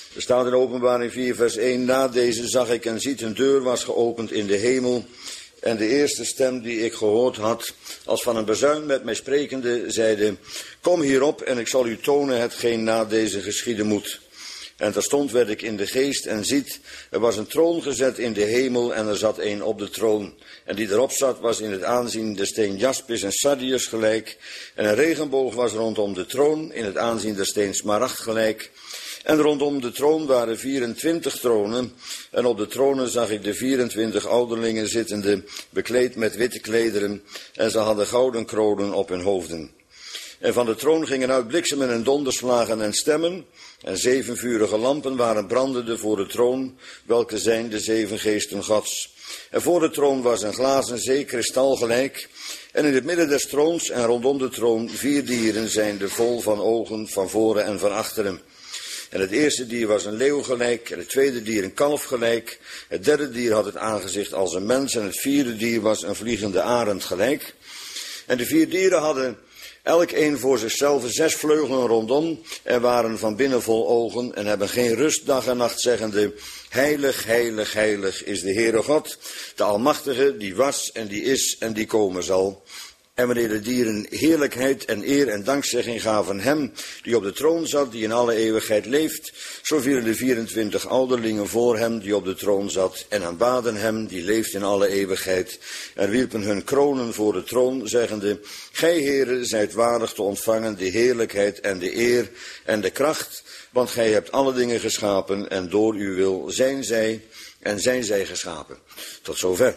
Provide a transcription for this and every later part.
Er staat in Openbaring 4 vers 1, na deze zag ik en ziet een deur was geopend in de hemel. En de eerste stem die ik gehoord had, als van een bazuin met mij sprekende, zeide, kom hierop en ik zal u tonen hetgeen na deze geschieden moet. En terstond werd ik in de geest en ziet, er was een troon gezet in de hemel en er zat een op de troon. En die erop zat was in het aanzien de steen jaspis en sardius gelijk. En een regenboog was rondom de troon, in het aanzien de steen smaragd gelijk. En rondom de troon waren 24 tronen. En op de tronen zag ik de 24 ouderlingen zittende, bekleed met witte klederen. En ze hadden gouden kronen op hun hoofden. En van de troon gingen uit bliksemen en donderslagen en stemmen. En 7 vurige lampen waren brandende voor de troon, welke zijn de 7 geesten Gods. En voor de troon was een glazen zee kristalgelijk. En in het midden des troons en rondom de troon 4 dieren zijnde vol van ogen, van voren en van achteren. En het eerste dier was een leeuw gelijk, en het tweede dier een kalf gelijk. Het derde dier had het aangezicht als een mens, en het vierde dier was een vliegende arend gelijk. En de 4 dieren hadden elk een voor zichzelf 6 vleugelen rondom, en waren van binnen vol ogen, en hebben geen rust dag en nacht, zeggende, heilig, heilig, heilig is de Heere God, de Almachtige, die was en die is en die komen zal. En wanneer de dieren heerlijkheid en eer en dankzegging gaven hem, die op de troon zat, die in alle eeuwigheid leeft, zo vielen de 24 ouderlingen voor hem, die op de troon zat, en aanbaden hem, die leeft in alle eeuwigheid, en wierpen hun kronen voor de troon, zeggende, gij, Heere, zijt waardig te ontvangen de heerlijkheid en de eer en de kracht, want gij hebt alle dingen geschapen, en door uw wil zijn zij geschapen. Tot zover.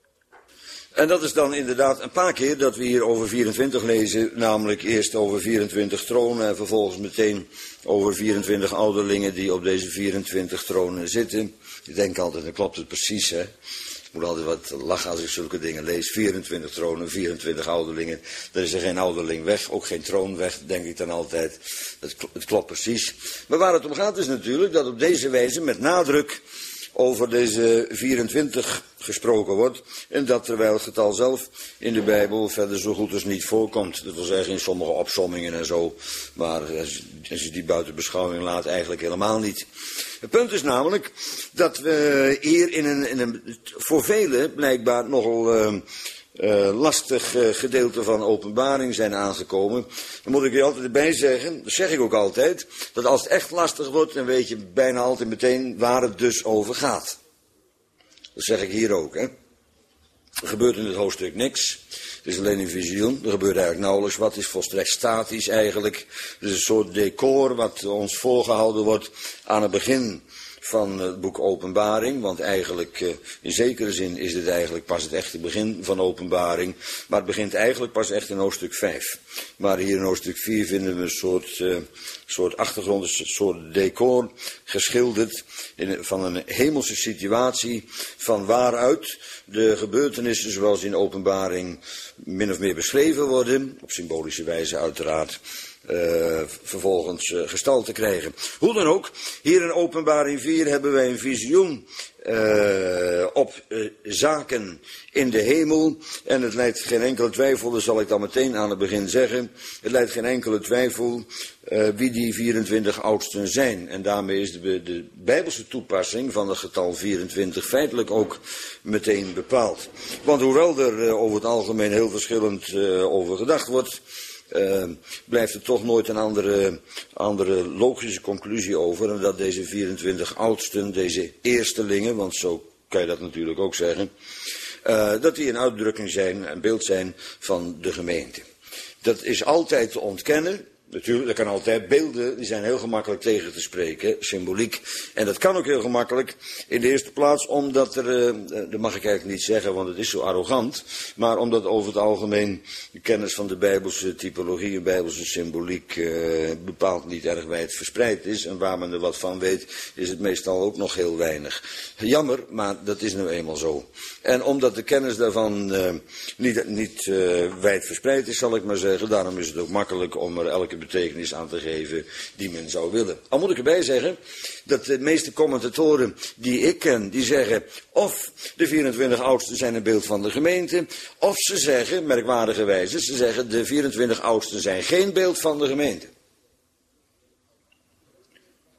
En dat is dan inderdaad een paar keer dat we hier over 24 lezen, namelijk eerst over 24 tronen en vervolgens meteen over 24 ouderlingen die op deze 24 tronen zitten. Ik denk altijd, dan klopt het precies, hè. Ik moet altijd wat lachen als ik zulke dingen lees. 24 tronen, 24 ouderlingen. Er is er geen ouderling weg, ook geen troon weg, denk ik dan altijd. Het klopt precies. Maar waar het om gaat is natuurlijk dat op deze wijze met nadruk over deze 24 gesproken wordt. En dat terwijl het getal zelf in de Bijbel verder zo goed als niet voorkomt. Dat wil zeggen in sommige opsommingen en zo. Maar als je die buiten beschouwing laat, eigenlijk helemaal niet. Het punt is namelijk dat we hier in een voor velen blijkbaar nogal lastig gedeelte van Openbaring zijn aangekomen. Dan moet ik er altijd bij zeggen, dat zeg ik ook altijd, dat als het echt lastig wordt, dan weet je bijna altijd meteen waar het dus over gaat. Dat zeg ik hier ook, hè. Er gebeurt in het hoofdstuk niks. Het is alleen een visioen. Er gebeurt eigenlijk nauwelijks wat. Het is volstrekt statisch eigenlijk. Het is een soort decor wat ons voorgehouden wordt aan het begin van het boek Openbaring, want eigenlijk in zekere zin is dit eigenlijk pas het echte begin van Openbaring, maar het begint eigenlijk pas echt in hoofdstuk 5. Maar hier in hoofdstuk 4 vinden we een soort achtergrond, een soort decor geschilderd van een hemelse situatie, van waaruit de gebeurtenissen zoals in Openbaring min of meer beschreven worden, op symbolische wijze uiteraard, vervolgens gestalte krijgen. Hoe dan ook, hier in Openbaring 4 hebben wij een visioen op zaken in de hemel. En het leidt geen enkele twijfel, dat zal ik dan meteen aan het begin zeggen. Het leidt geen enkele twijfel wie die 24 oudsten zijn. En daarmee is de Bijbelse toepassing van het getal 24 feitelijk ook meteen bepaald. Want hoewel er over het algemeen heel verschillend over gedacht wordt, blijft er toch nooit een andere logische conclusie over. En dat deze 24 oudsten, deze eerstelingen, want zo kan je dat natuurlijk ook zeggen, dat die een uitdrukking zijn, een beeld zijn van de gemeente. Dat is altijd te ontkennen. Natuurlijk, dat kan altijd. Beelden, die zijn heel gemakkelijk tegen te spreken, symboliek. En dat kan ook heel gemakkelijk, in de eerste plaats omdat dat mag ik eigenlijk niet zeggen, want het is zo arrogant, maar omdat over het algemeen de kennis van de Bijbelse typologie en Bijbelse symboliek bepaald niet erg wijd verspreid is. En waar men er wat van weet, is het meestal ook nog heel weinig. Jammer, maar dat is nu eenmaal zo. En omdat de kennis daarvan niet wijd verspreid is, zal ik maar zeggen, daarom is het ook makkelijk om er elke betekenis aan te geven die men zou willen. Al moet ik erbij zeggen dat de meeste commentatoren die ik ken, die zeggen of de 24 oudsten zijn een beeld van de gemeente, of ze zeggen, merkwaardigerwijze, ze zeggen de 24 oudsten zijn geen beeld van de gemeente.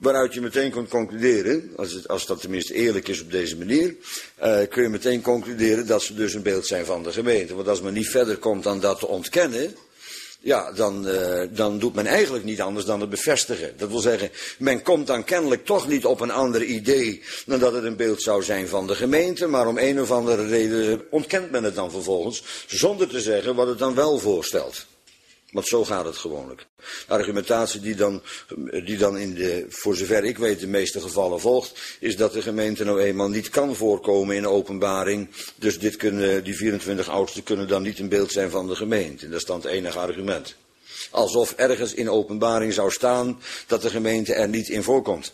waaruit je meteen kunt concluderen, als dat tenminste eerlijk is op deze manier, kun je meteen concluderen dat ze dus een beeld zijn van de gemeente. Want als men niet verder komt dan dat te ontkennen, ja, dan doet men eigenlijk niet anders dan het bevestigen. Dat wil zeggen, men komt dan kennelijk toch niet op een ander idee dan dat het een beeld zou zijn van de gemeente, maar om een of andere reden ontkent men het dan vervolgens, zonder te zeggen wat het dan wel voorstelt. Want zo gaat het gewoonlijk. De argumentatie die dan voor zover ik weet, de meeste gevallen volgt, is dat de gemeente nou eenmaal niet kan voorkomen in de openbaring. Dus die 24 oudsten kunnen dan niet een beeld zijn van de gemeente. Dat is dan het enige argument. Alsof ergens in openbaring zou staan dat de gemeente er niet in voorkomt.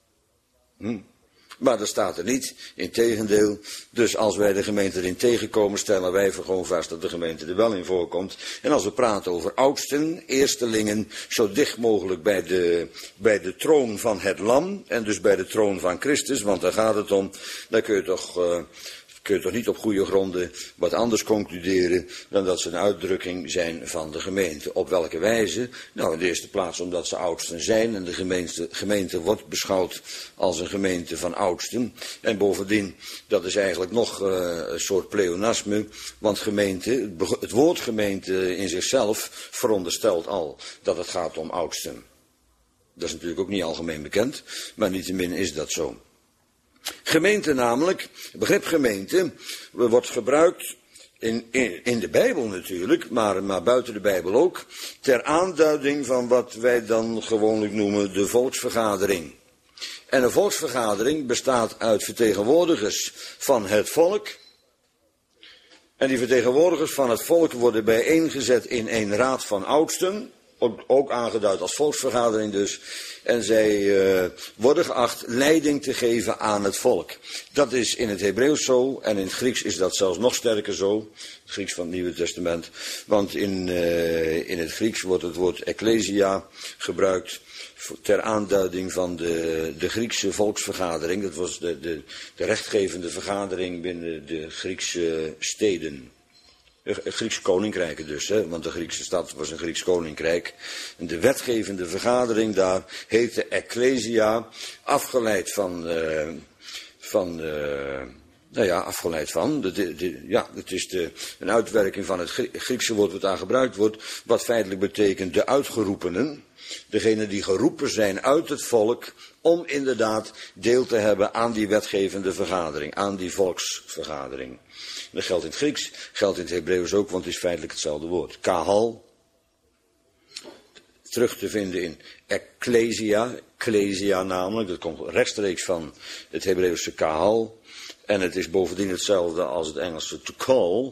Maar dat staat er niet, integendeel. Dus als wij de gemeente erin tegenkomen, stellen wij gewoon vast dat de gemeente er wel in voorkomt. En als we praten over oudsten, eerstelingen, zo dicht mogelijk bij de troon van het lam, en dus bij de troon van Christus, want daar gaat het om, dan kun je toch niet op goede gronden wat anders concluderen dan dat ze een uitdrukking zijn van de gemeente. Op welke wijze? Nou, in de eerste plaats omdat ze oudsten zijn en de gemeente wordt beschouwd als een gemeente van oudsten. En bovendien, dat is eigenlijk nog een soort pleonasme, want gemeente, het woord gemeente in zichzelf veronderstelt al dat het gaat om oudsten. Dat is natuurlijk ook niet algemeen bekend, maar niettemin is dat zo. Gemeente namelijk, het begrip gemeente, wordt gebruikt in de Bijbel natuurlijk, maar buiten de Bijbel ook, ter aanduiding van wat wij dan gewoonlijk noemen de volksvergadering. En een volksvergadering bestaat uit vertegenwoordigers van het volk. En die vertegenwoordigers van het volk worden bijeengezet in een raad van oudsten, ook aangeduid als volksvergadering dus. En zij worden geacht leiding te geven aan het volk. Dat is in het Hebreeuws zo en in het Grieks is dat zelfs nog sterker zo. Het Grieks van het Nieuwe Testament. Want in het Grieks wordt het woord ecclesia gebruikt ter aanduiding van de Griekse volksvergadering. Dat was de rechtgevende vergadering binnen de Griekse steden. Griekse koninkrijken dus, hè, want de Griekse stad was een Grieks koninkrijk. En de wetgevende vergadering daar heette ecclesia, afgeleid van, het is een uitwerking van het Griekse woord wat daar gebruikt wordt, wat feitelijk betekent de uitgeroepenen. Degenen die geroepen zijn uit het volk om inderdaad deel te hebben aan die wetgevende vergadering, aan die volksvergadering. Dat geldt in het Grieks, geldt in het Hebreeuws ook, want het is feitelijk hetzelfde woord. Kahal, terug te vinden in ecclesia namelijk, dat komt rechtstreeks van het Hebreeuwse kahal. En het is bovendien hetzelfde als het Engelse to call.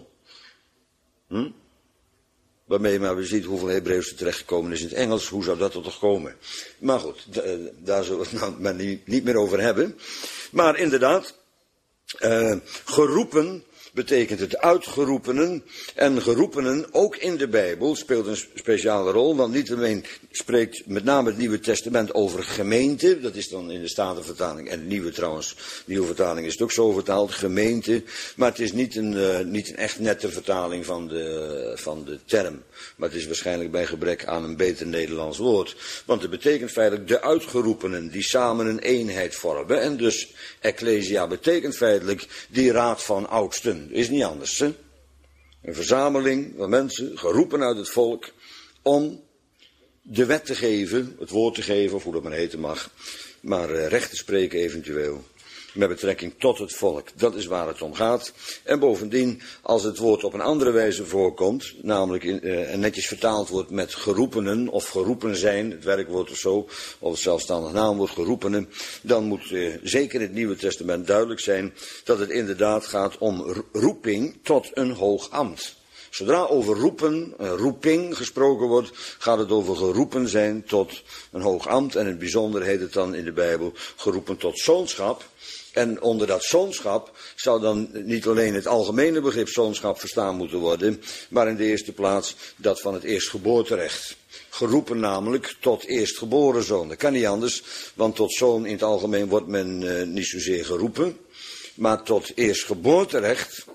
Waarmee je maar weer ziet hoeveel Hebreeuws er terechtgekomen is in het Engels. Hoe zou dat toch komen? Maar goed, daar zullen we het nou maar niet meer over hebben. Maar inderdaad, geroepen betekent het uitgeroepenen. En geroepenen, ook in de Bijbel, speelt een speciale rol. Want niet alleen spreekt met name het Nieuwe Testament over gemeente. Dat is dan in de Statenvertaling en de Nieuwe trouwens. De Nieuwe vertaling is het ook zo vertaald, gemeente. Maar het is niet een echt nette vertaling van de term. Maar het is waarschijnlijk bij gebrek aan een beter Nederlands woord. Want het betekent feitelijk de uitgeroepenen die samen een eenheid vormen. En dus ecclesia betekent feitelijk die raad van oudsten. Is niet anders, hè? Een verzameling van mensen, geroepen uit het volk, om de wet te geven, het woord te geven, of hoe dat maar heten mag, maar recht te spreken eventueel, met betrekking tot het volk. Dat is waar het om gaat. En bovendien, als het woord op een andere wijze voorkomt, namelijk en netjes vertaald wordt met geroepenen of geroepen zijn, het werkwoord of zo, of het zelfstandig naamwoord geroepenen, dan moet zeker in het Nieuwe Testament duidelijk zijn dat het inderdaad gaat om roeping tot een hoog ambt. Zodra over roeping gesproken wordt, gaat het over geroepen zijn tot een hoog ambt. En in het bijzonder heet het dan in de Bijbel geroepen tot zoonschap. En onder dat zoonschap zou dan niet alleen het algemene begrip zoonschap verstaan moeten worden, maar in de eerste plaats dat van het eerstgeboorterecht. Geroepen namelijk tot eerstgeboren zoon. Dat kan niet anders, want tot zoon in het algemeen wordt men niet zozeer geroepen, maar tot eerstgeboorterecht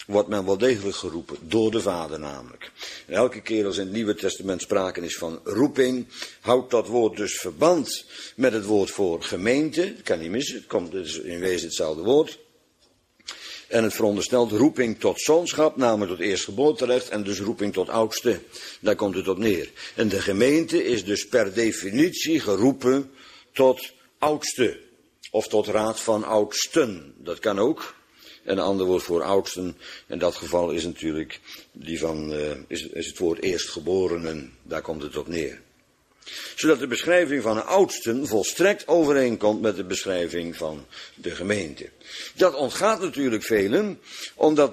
wordt men wel degelijk geroepen, door de Vader namelijk. En elke keer als in het Nieuwe Testament sprake is van roeping, houdt dat woord dus verband met het woord voor gemeente. Dat kan niet missen, het komt dus in wezen hetzelfde woord. En het veronderstelt roeping tot zoonschap, namelijk tot eerstgeboorterecht, en dus roeping tot oudste. Daar komt het op neer. En de gemeente is dus per definitie geroepen tot oudste. Of tot raad van oudsten. Dat kan ook. En een ander woord voor oudsten, in dat geval is natuurlijk is het woord eerstgeborenen. Daar komt het op neer. Zodat de beschrijving van een oudsten volstrekt overeenkomt met de beschrijving van de gemeente. Dat ontgaat natuurlijk velen, omdat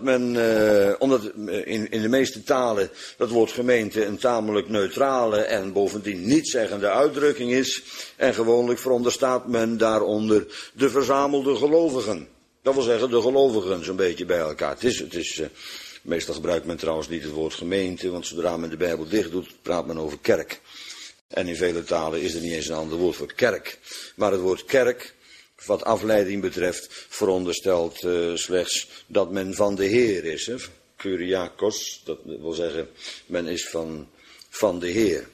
in de meeste talen dat woord gemeente een tamelijk neutrale en bovendien nietszeggende uitdrukking is. En gewoonlijk veronderstaat men daaronder de verzamelde gelovigen. Dat wil zeggen de gelovigen zo'n beetje bij elkaar. Meestal gebruikt men trouwens niet het woord gemeente, want zodra men de Bijbel dicht doet, praat men over kerk. En in vele talen is er niet eens een ander woord voor kerk. Maar het woord kerk, wat afleiding betreft, veronderstelt slechts dat men van de Heer is. Hè? Kyriakos, dat wil zeggen, men is van de Heer.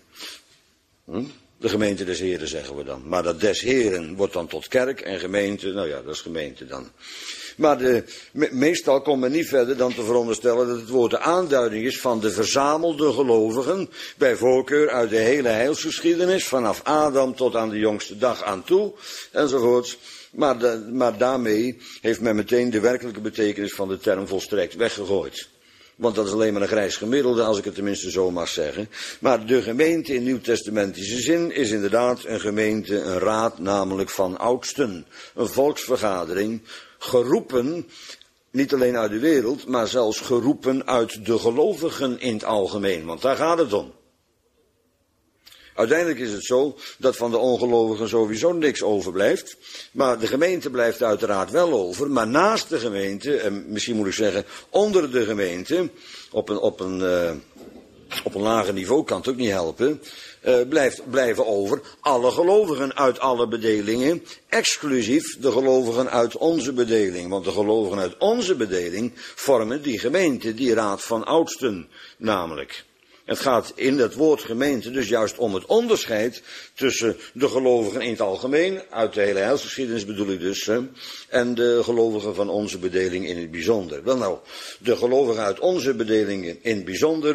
De gemeente des Heren zeggen we dan. Maar dat des Heren wordt dan tot kerk en gemeente, nou ja, dat is gemeente dan. Maar meestal komt men niet verder dan te veronderstellen dat het woord de aanduiding is van de verzamelde gelovigen, bij voorkeur uit de hele heilsgeschiedenis, vanaf Adam tot aan de jongste dag aan toe, enzovoorts. Maar daarmee heeft men meteen de werkelijke betekenis van de term volstrekt weggegooid. Want dat is alleen maar een grijs gemiddelde, als ik het tenminste zo mag zeggen. Maar de gemeente in nieuwtestamentische zin is inderdaad een gemeente, een raad namelijk van oudsten. Een volksvergadering, geroepen, niet alleen uit de wereld, maar zelfs geroepen uit de gelovigen in het algemeen. Want daar gaat het om. Uiteindelijk is het zo dat van de ongelovigen sowieso niks overblijft. Maar de gemeente blijft uiteraard wel over. Maar naast de gemeente, en misschien moet ik zeggen onder de gemeente, op een lager niveau kan het ook niet helpen, blijven over alle gelovigen uit alle bedelingen, exclusief de gelovigen uit onze bedeling. Want de gelovigen uit onze bedeling vormen die gemeente, die raad van oudsten namelijk. Het gaat in dat woord gemeente dus juist om het onderscheid tussen de gelovigen in het algemeen, uit de hele heilsgeschiedenis bedoel ik dus, en de gelovigen van onze bedeling in het bijzonder. Wel nou, de gelovigen uit onze bedeling in het bijzonder,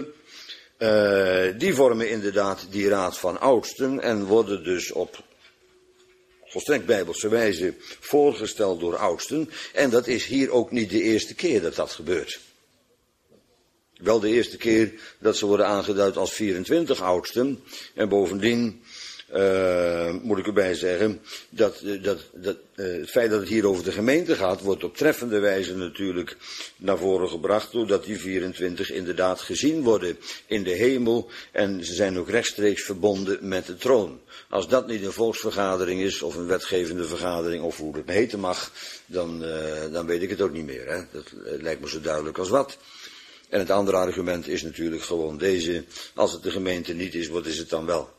die vormen inderdaad die raad van oudsten en worden dus op volstrekt bijbelse wijze voorgesteld door oudsten. En dat is hier ook niet de eerste keer dat dat gebeurt. Wel de eerste keer dat ze worden aangeduid als 24 oudsten. En bovendien moet ik erbij zeggen dat het feit dat het hier over de gemeente gaat, wordt op treffende wijze natuurlijk naar voren gebracht, doordat die 24 inderdaad gezien worden in de hemel en ze zijn ook rechtstreeks verbonden met de troon. Als dat niet een volksvergadering is of een wetgevende vergadering of hoe het heten mag, dan weet ik het ook niet meer. Hè? Dat lijkt me zo duidelijk als wat. En het andere argument is natuurlijk gewoon deze, als het de gemeente niet is, wat is het dan wel?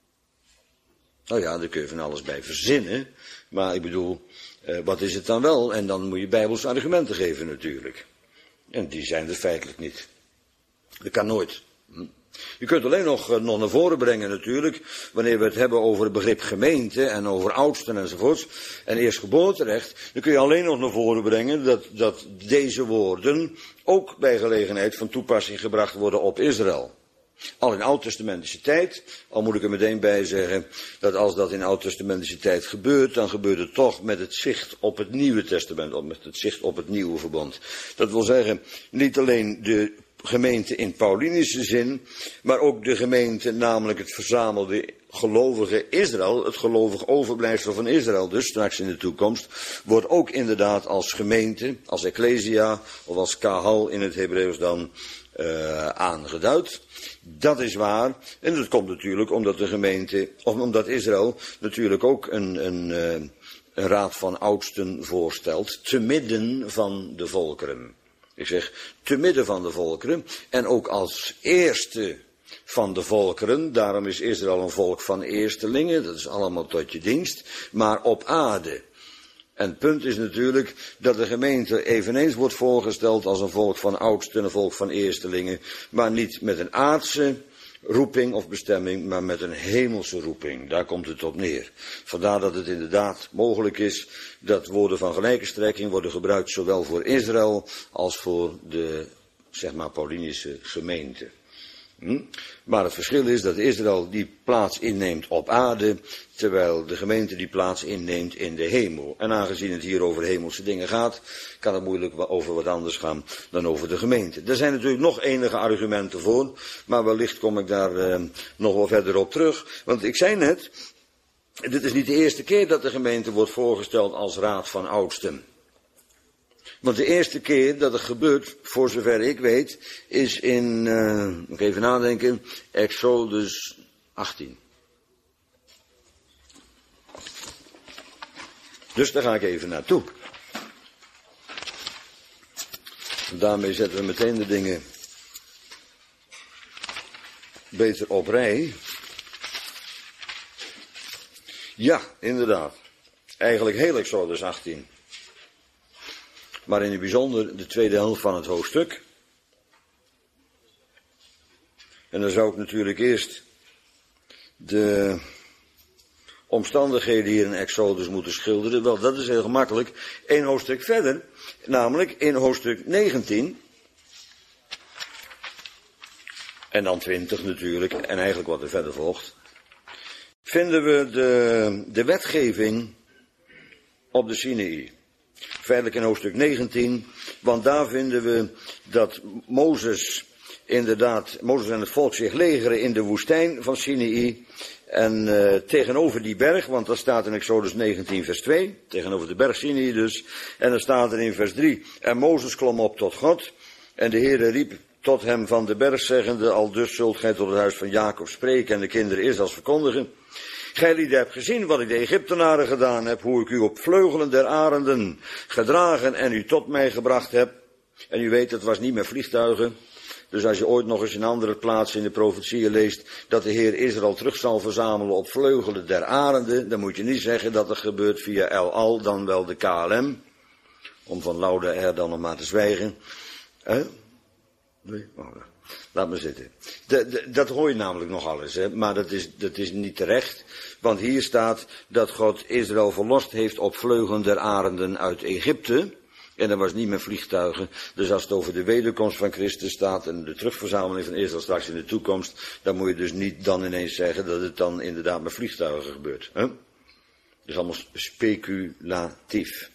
Nou ja, daar kun je van alles bij verzinnen, maar ik bedoel, wat is het dan wel? En dan moet je bijbelse argumenten geven natuurlijk. En die zijn er feitelijk niet. Dat kan nooit. Je kunt alleen nog naar voren brengen natuurlijk, wanneer we het hebben over het begrip gemeente en over oudsten enzovoorts, en eerstgeboorterecht, dan kun je alleen nog naar voren brengen dat deze woorden ook bij gelegenheid van toepassing gebracht worden op Israël. Al in oud-testamentische tijd, al moet ik er meteen bij zeggen, dat als dat in oud-testamentische tijd gebeurt, dan gebeurt het toch met het zicht op het Nieuwe Testament, met het zicht op het Nieuwe Verbond. Dat wil zeggen, niet alleen de gemeente in Paulinische zin, maar ook de gemeente, namelijk het verzamelde gelovige Israël, het gelovig overblijfsel van Israël dus, straks in de toekomst, wordt ook inderdaad als gemeente, als ecclesia, of als kahal in het Hebreeuws dan aangeduid. Dat is waar, en dat komt natuurlijk omdat de gemeente, of omdat Israël natuurlijk ook een raad van oudsten voorstelt, te midden van de volkeren. Ik zeg, te midden van de volkeren, en ook als eerste van de volkeren, daarom is Israël een volk van eerstelingen, dat is allemaal tot je dienst, maar op aarde. En het punt is natuurlijk dat de gemeente eveneens wordt voorgesteld als een volk van oudsten, een volk van eerstelingen, maar niet met een aardse roeping of bestemming, maar met een hemelse roeping. Daar komt het op neer. Vandaar dat het inderdaad mogelijk is dat woorden van gelijke strekking worden gebruikt zowel voor Israël als voor de, zeg maar, Paulinische gemeente. Maar het verschil is dat Israël die plaats inneemt op aarde, terwijl de gemeente die plaats inneemt in de hemel. En aangezien het hier over hemelse dingen gaat, kan het moeilijk over wat anders gaan dan over de gemeente. Er zijn natuurlijk nog enige argumenten voor, maar wellicht kom ik daar nog wel verder op terug. Want ik zei net, dit is niet de eerste keer dat de gemeente wordt voorgesteld als raad van oudsten. Want de eerste keer dat het gebeurt, voor zover ik weet, is in, nog even nadenken, Exodus 18. Dus daar ga ik even naartoe. En daarmee zetten we meteen de dingen beter op rij. Ja, inderdaad. Eigenlijk heel Exodus 18. Maar in het bijzonder de tweede helft van het hoofdstuk. En dan zou ik natuurlijk eerst de omstandigheden hier in Exodus moeten schilderen. Wel, dat is heel gemakkelijk. 1 hoofdstuk verder, namelijk in hoofdstuk 19. En dan 20 natuurlijk, en eigenlijk wat er verder volgt. Vinden we de wetgeving op de Sinaï. Feitelijk in hoofdstuk 19, want daar vinden we dat Mozes en het volk zich legeren in de woestijn van Sinaï. En tegenover die berg, want dat staat in Exodus 19 vers 2, tegenover de berg Sinaï dus. En dan staat er in vers 3, en Mozes klom op tot God, en de Heere riep tot hem van de berg zeggende, aldus zult gij tot het huis van Jacob spreken en de kinderen Israëls verkondigen. Gij lieden hebt gezien wat ik de Egyptenaren gedaan heb, hoe ik u op vleugelen der arenden gedragen en u tot mij gebracht heb. En u weet, het was niet met vliegtuigen. Dus als je ooit nog eens in andere plaatsen in de profetieën leest dat de Heer Israël terug zal verzamelen op vleugelen der arenden, dan moet je niet zeggen dat het gebeurt via El Al, dan wel de KLM. Om van Laude er dan nog maar te zwijgen. Nee? Oh, laat maar zitten. Dat hoor je namelijk nog alles, hè? Maar dat is niet terecht. Want hier staat dat God Israël verlost heeft op vleugelen der arenden uit Egypte. En dat was niet met vliegtuigen. Dus als het over de wederkomst van Christus staat en de terugverzameling van Israël straks in de toekomst, dan moet je dus niet dan ineens zeggen dat het dan inderdaad met vliegtuigen gebeurt. Hè? Dat is allemaal speculatief.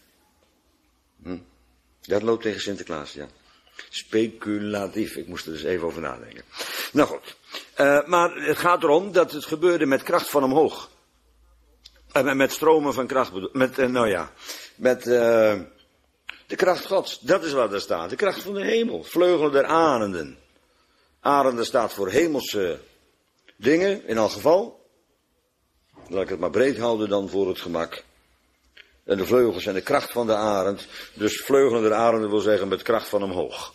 Dat loopt tegen Sinterklaas, ja. Speculatief. Ik moest er dus even over nadenken. Nou goed. Maar het gaat erom dat het gebeurde met kracht van omhoog. Met stromen van kracht. Met de kracht Gods. Dat is wat er staat. De kracht van de hemel. Vleugelen der arenden. Arenden staat voor hemelse dingen, in elk geval. Laat ik het maar breed houden dan voor het gemak. En de vleugels en de kracht van de arend. Dus vleugelen der arenden wil zeggen met kracht van omhoog.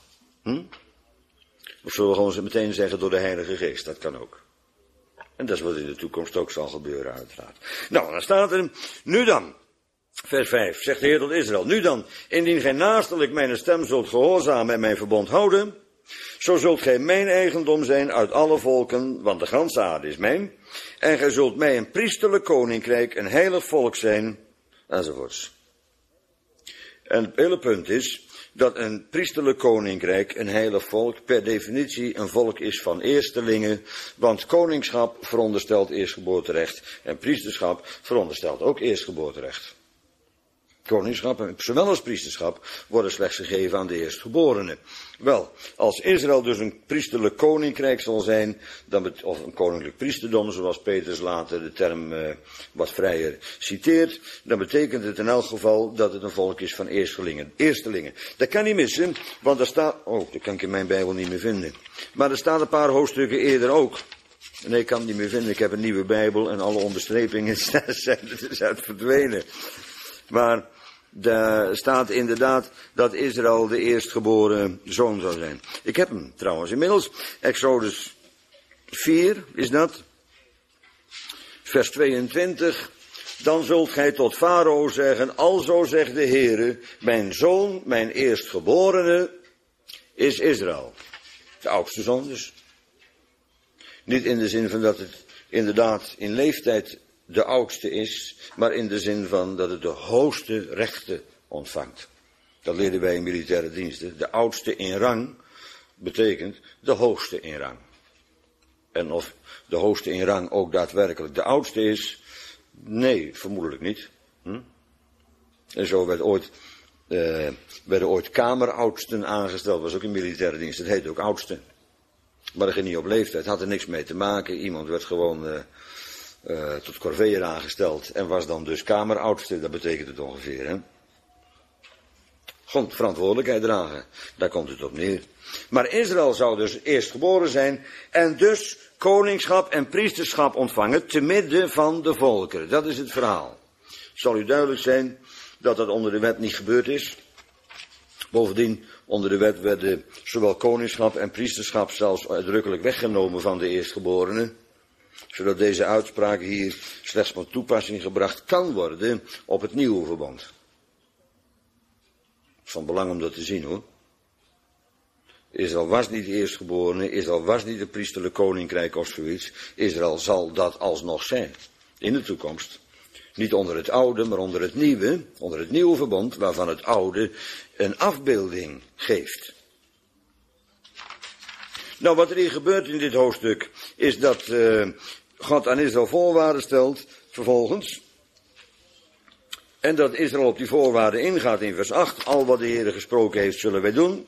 Of zullen we gewoon meteen zeggen door de Heilige Geest. Dat kan ook. En dat is wat in de toekomst ook zal gebeuren uiteraard. Nou, dan staat er, nu dan. Vers 5, zegt de Heer tot Israël. Nu dan, indien gij naasterlijk mijn stem zult gehoorzamen en mijn verbond houden, zo zult gij mijn eigendom zijn uit alle volken, want de ganse aarde is mijn. En gij zult mij een priesterlijk koninkrijk, een heilig volk zijn, enzovoorts. En het hele punt is dat een priesterlijk koninkrijk, een heilig volk, per definitie een volk is van eerstelingen, want koningschap veronderstelt eerstgeboorterecht en priesterschap veronderstelt ook eerstgeboorterecht. Koningschap, zowel als priesterschap, worden slechts gegeven aan de eerstgeborenen. Wel, als Israël dus een priesterlijk koninkrijk zal zijn, of een koninklijk priesterdom, zoals Petrus later de term wat vrijer citeert, dan betekent het in elk geval dat het een volk is van eerstelingen. Dat kan niet missen, want er staat, dat kan ik in mijn Bijbel niet meer vinden. Maar er staat een paar hoofdstukken eerder ook. Nee, ik kan het niet meer vinden, ik heb een nieuwe Bijbel en alle onderstrepingen zijn verdwenen. Maar daar staat inderdaad dat Israël de eerstgeboren zoon zou zijn. Ik heb hem trouwens inmiddels. Exodus 4 is dat. Vers 22. dan zult gij tot Farao zeggen, alzo zegt de Heere, mijn zoon, mijn eerstgeborene, is Israël. De oudste zoon dus. Niet in de zin van dat het inderdaad in leeftijd de oudste is, maar in de zin van dat het de hoogste rechten ontvangt. Dat leerden wij in militaire diensten. De oudste in rang betekent de hoogste in rang. En of de hoogste in rang ook daadwerkelijk de oudste is, nee, vermoedelijk niet. En zo werden ooit kameroudsten aangesteld, was ook in militaire dienst. Het heette ook oudste. Maar dat ging niet op leeftijd, had er niks mee te maken. Iemand werd gewoon tot corveeër aangesteld en was dan dus kameroudste, dat betekent het ongeveer. Hè? Gewoon verantwoordelijkheid dragen, daar komt het op neer. Maar Israël zou dus eerst geboren zijn en dus koningschap en priesterschap ontvangen te midden van de volkeren. Dat is het verhaal. Zal u duidelijk zijn dat dat onder de wet niet gebeurd is. Bovendien, onder de wet werden zowel koningschap en priesterschap zelfs uitdrukkelijk weggenomen van de eerstgeborenen, zodat deze uitspraak hier slechts van toepassing gebracht kan worden op het nieuwe verbond. Van belang om dat te zien hoor. Israël was niet de eerstgeborene, Israël was niet een priesterlijk koninkrijk of zoiets. Israël zal dat alsnog zijn, in de toekomst. Niet onder het oude, maar onder het nieuwe verbond, waarvan het oude een afbeelding geeft. Nou, wat er hier gebeurt in dit hoofdstuk, is dat God aan Israël voorwaarden stelt, vervolgens. En dat Israël op die voorwaarden ingaat in vers 8. Al wat de Heer gesproken heeft, zullen wij doen.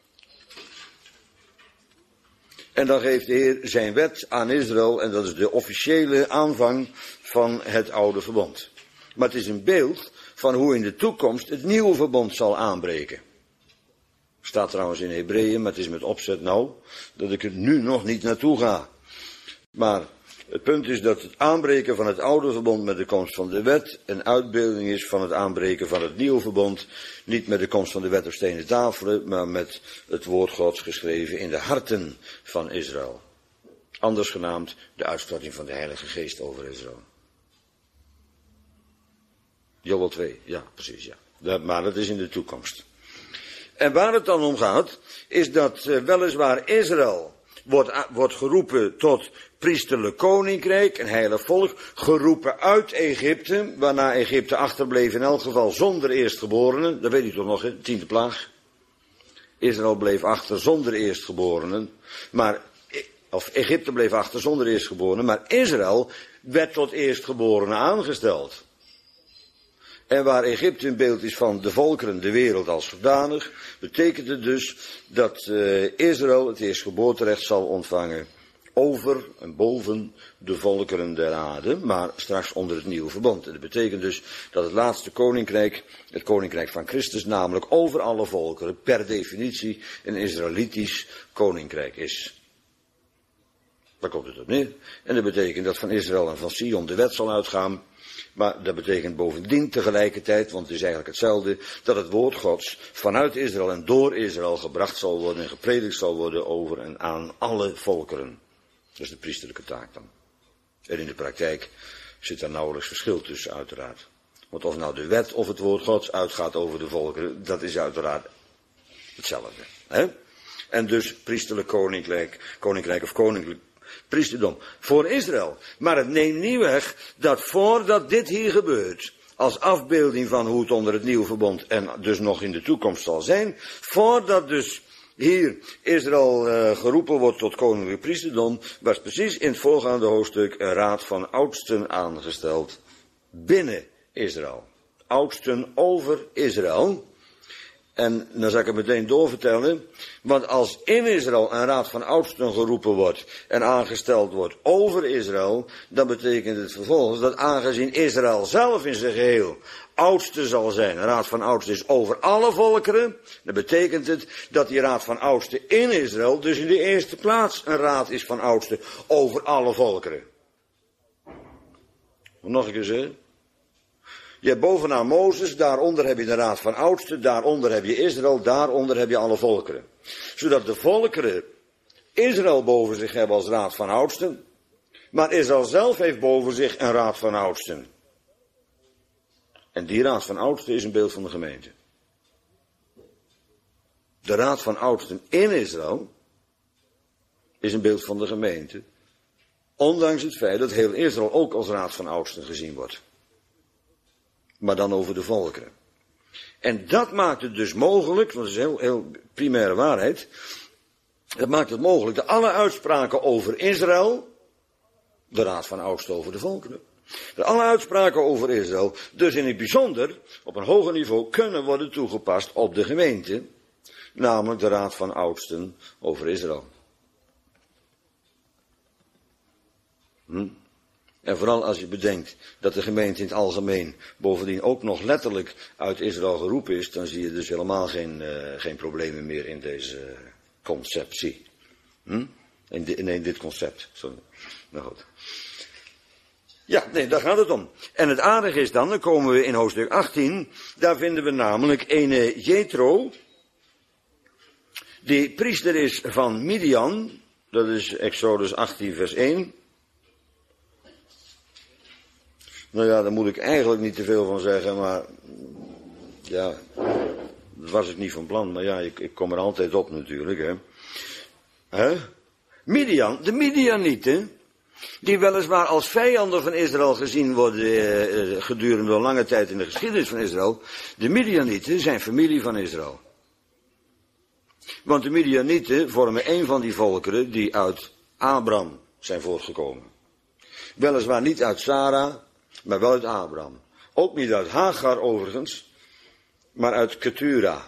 En dan geeft de Heer zijn wet aan Israël, en dat is de officiële aanvang van het oude verbond. Maar het is een beeld van hoe in de toekomst het nieuwe verbond zal aanbreken. Staat trouwens in Hebreeën, maar het is met opzet nou, dat ik er nu nog niet naartoe ga. Maar het punt is dat het aanbreken van het oude verbond met de komst van de wet een uitbeelding is van het aanbreken van het nieuwe verbond. Niet met de komst van de wet op stenen tafelen, maar met het woord Gods geschreven in de harten van Israël. Anders genaamd de uitstorting van de Heilige Geest over Israël. Joel 2, ja, precies, ja. Maar dat is in de toekomst. En waar het dan om gaat, is dat weliswaar Israël wordt geroepen tot priesterlijk koninkrijk, een heilig volk, geroepen uit Egypte, waarna Egypte achterbleef in elk geval zonder eerstgeborenen, dat weet u toch nog, hè? 10e plaag. Israël bleef achter zonder eerstgeborenen, of Egypte bleef achter zonder eerstgeborenen, maar Israël werd tot eerstgeborenen aangesteld. En waar Egypte een beeld is van de volkeren, de wereld als zodanig, betekent het dus dat Israël het eerstgeboorterecht zal ontvangen over en boven de volkeren der aarde, maar straks onder het nieuwe verbond. En dat betekent dus dat het laatste koninkrijk, het koninkrijk van Christus, namelijk over alle volkeren, per definitie een Israëlitisch koninkrijk is. Daar komt het op neer. En dat betekent dat van Israël en van Sion de wet zal uitgaan. Maar dat betekent bovendien tegelijkertijd, want het is eigenlijk hetzelfde, dat het woord Gods vanuit Israël en door Israël gebracht zal worden en gepredikt zal worden over en aan alle volkeren. Dat is de priesterlijke taak dan. En in de praktijk zit daar nauwelijks verschil tussen, uiteraard. Want of nou de wet of het woord Gods uitgaat over de volkeren, dat is uiteraard hetzelfde. Hè? En dus priesterlijk koninkrijk of koninklijk priesterdom voor Israël. Maar het neemt niet weg dat voordat dit hier gebeurt, als afbeelding van hoe het onder het nieuwe verbond en dus nog in de toekomst zal zijn, voordat dus hier Israël geroepen wordt tot koninklijk priesterdom, was precies in het voorgaande hoofdstuk een raad van oudsten aangesteld binnen Israël. Oudsten over Israël. En dan zal ik het meteen doorvertellen, want als in Israël een raad van oudsten geroepen wordt en aangesteld wordt over Israël, dan betekent het vervolgens dat aangezien Israël zelf in zijn geheel oudste zal zijn, een raad van oudsten is over alle volkeren, dan betekent het dat die raad van oudsten in Israël dus in de eerste plaats een raad is van oudsten over alle volkeren. Nog een keer zeggen. Je hebt bovenaan Mozes, daaronder heb je de raad van oudsten, daaronder heb je Israël, daaronder heb je alle volkeren. Zodat de volkeren Israël boven zich hebben als raad van oudsten, maar Israël zelf heeft boven zich een raad van oudsten. En die raad van oudsten is een beeld van de gemeente. De raad van oudsten in Israël is een beeld van de gemeente. Ondanks het feit dat heel Israël ook als raad van oudsten gezien wordt. Maar dan over de volkeren. En dat maakt het dus mogelijk, want dat is heel primaire waarheid. Dat maakt het mogelijk dat alle uitspraken over Israël, de raad van oudsten over de volkeren. Dat alle uitspraken over Israël, dus in het bijzonder, op een hoger niveau, kunnen worden toegepast op de gemeente. Namelijk de raad van oudsten over Israël. En vooral als je bedenkt dat de gemeente in het algemeen bovendien ook nog letterlijk uit Israël geroepen is, dan zie je dus helemaal geen problemen meer in deze conceptie. In dit concept. Sorry. Nou goed. Ja, nee, daar gaat het om. En het aardige is dan komen we in hoofdstuk 18, daar vinden we namelijk ene Jethro, die priester is van Midian, dat is Exodus 18 vers 1. Nou ja, daar moet ik eigenlijk niet te veel van zeggen, maar ja, dat was ik niet van plan, maar ja, ik kom er altijd op natuurlijk, hè. Midian, de Midianieten, die weliswaar als vijanden van Israël gezien worden gedurende een lange tijd in de geschiedenis van Israël, de Midianieten zijn familie van Israël. Want de Midianieten vormen een van die volkeren die uit Abraham zijn voortgekomen. Weliswaar niet uit Sarah, maar wel uit Abraham. Ook niet uit Hagar overigens, maar uit Ketura.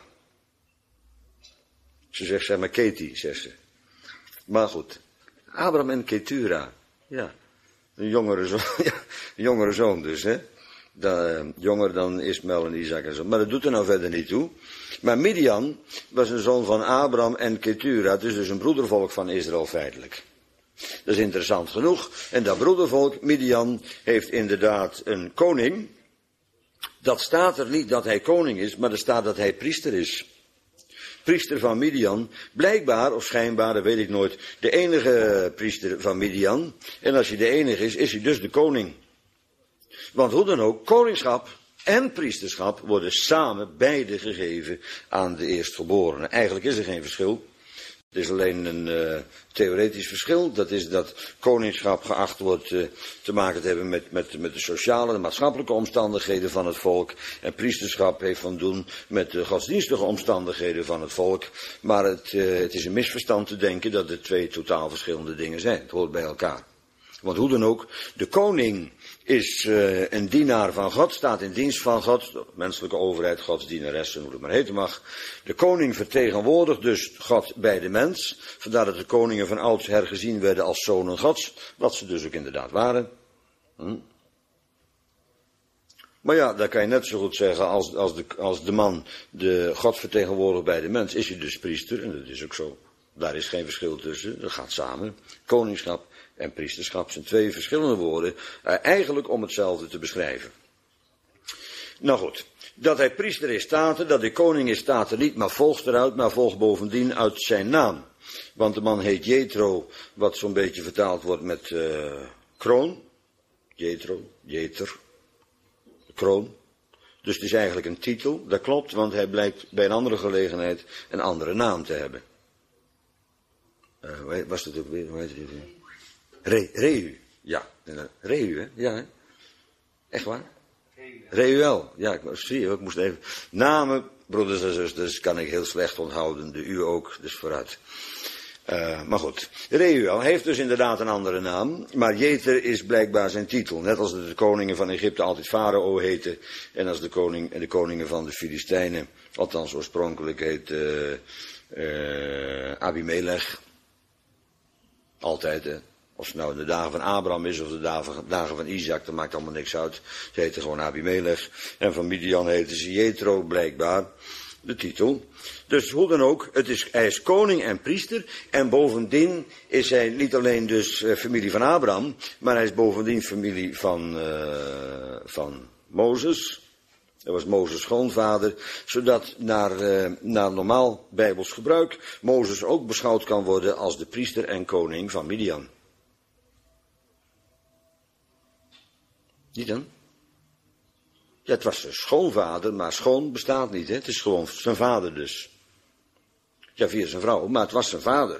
Ze zegt, zeg maar Keti, zegt ze. Maar goed, Abraham en Ketura, ja. Een jongere zoon dus, hè. Jonger dan Ismaël en Isaac en zo. Maar dat doet er nou verder niet toe. Maar Midian was een zoon van Abraham en Ketura. Het is dus een broedervolk van Israël feitelijk. Dat is interessant genoeg. En dat broedervolk, Midian, heeft inderdaad een koning. Dat staat er niet dat hij koning is, maar er staat dat hij priester is. Priester van Midian, blijkbaar of schijnbaar, dat weet ik nooit, de enige priester van Midian. En als hij de enige is hij dus de koning. Want hoe dan ook, koningschap en priesterschap worden samen beide gegeven aan de eerstgeborene. Eigenlijk is er geen verschil. Het is alleen een theoretisch verschil. Dat is dat koningschap geacht wordt te maken te hebben met de sociale, de maatschappelijke omstandigheden van het volk. En priesterschap heeft van doen met de godsdienstige omstandigheden van het volk. Maar het is een misverstand te denken dat het twee totaal verschillende dingen zijn. Het hoort bij elkaar. Want hoe dan ook, de koning is een dienaar van God, staat in dienst van God, de menselijke overheid, Gods dienaressen, hoe het maar heten mag. De koning vertegenwoordigt dus God bij de mens, vandaar dat de koningen van oudsher gezien werden als zonen Gods, wat ze dus ook inderdaad waren. Maar ja, daar kan je net zo goed zeggen, als de man de God vertegenwoordigt bij de mens, is hij dus priester, en dat is ook zo. Daar is geen verschil tussen, dat gaat samen. Koningschap en priesterschap zijn twee verschillende woorden, eigenlijk om hetzelfde te beschrijven. Nou goed, dat hij priester is staat er, dat hij koning is staat er niet, maar volgt eruit, maar volgt bovendien uit zijn naam. Want de man heet Jethro, wat zo'n beetje vertaald wordt met kroon. Jethro, Jeter, kroon. Dus het is eigenlijk een titel, dat klopt, want hij blijkt bij een andere gelegenheid een andere naam te hebben. Was dat ook weer, hoe heet het weer? Reu, ja. Reu, hè? Ja, hè? Echt waar? Reuel, ja, ik moest even... Namen, broeders en zusters, kan ik heel slecht onthouden, de u ook, dus vooruit. Maar goed, Reuel heeft dus inderdaad een andere naam, maar Jeter is blijkbaar zijn titel. Net als de koningen van Egypte altijd Farao heten, en als de koningen van de Filistijnen, althans oorspronkelijk heet Abimelech. Altijd, hè. Of het nou in de dagen van Abraham is of de dagen van Isaac, dat maakt allemaal niks uit. Ze heten gewoon Abimelech. En van Midian heten ze Jethro, blijkbaar. De titel. Dus hoe dan ook, hij is koning en priester. En bovendien is hij niet alleen dus familie van Abraham, maar hij is bovendien familie van Mozes. Hij was Mozes' schoonvader, zodat naar normaal Bijbels gebruik Mozes ook beschouwd kan worden als de priester en koning van Midian. Niet dan? Ja, het was zijn schoonvader, maar schoon bestaat niet, hè? Het is gewoon zijn vader dus. Ja, via zijn vrouw, maar het was zijn vader.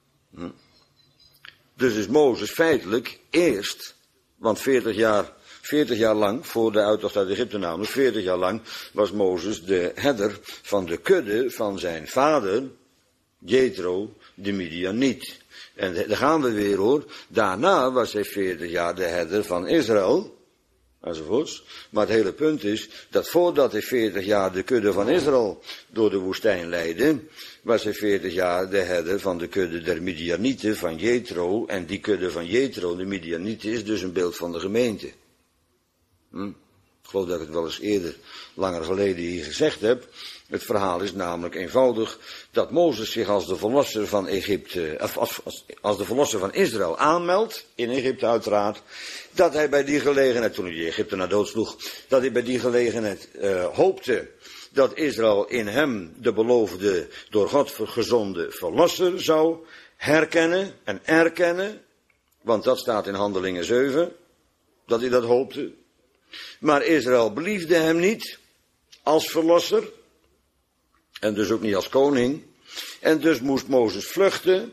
Dus is Mozes feitelijk eerst, want 40 jaar lang, voor de uittocht uit Egypte namelijk, 40 jaar lang was Mozes de herder van de kudde van zijn vader, Jethro, de Midianiet. En daar gaan we weer hoor. Daarna was hij 40 jaar de herder van Israël, enzovoorts. Maar het hele punt is, dat voordat hij 40 jaar de kudde van Israël door de woestijn leidde, was hij 40 jaar de herder van de kudde der Midianieten van Jethro. En die kudde van Jethro, de Midianieten, is dus een beeld van de gemeente. Ik geloof dat ik het wel eens eerder, langer geleden hier gezegd heb. Het verhaal is namelijk eenvoudig dat Mozes zich als de verlosser van Egypte, als de verlosser van Israël aanmeldt, in Egypte uiteraard, dat hij bij die gelegenheid, toen hij de Egyptenaar doodsloeg, dat hij bij die gelegenheid hoopte dat Israël in hem de beloofde, door God gezonden verlosser zou herkennen en erkennen, want dat staat in Handelingen 7, dat hij dat hoopte. Maar Israël beliefde hem niet als verlosser. En dus ook niet als koning. En dus moest Mozes vluchten.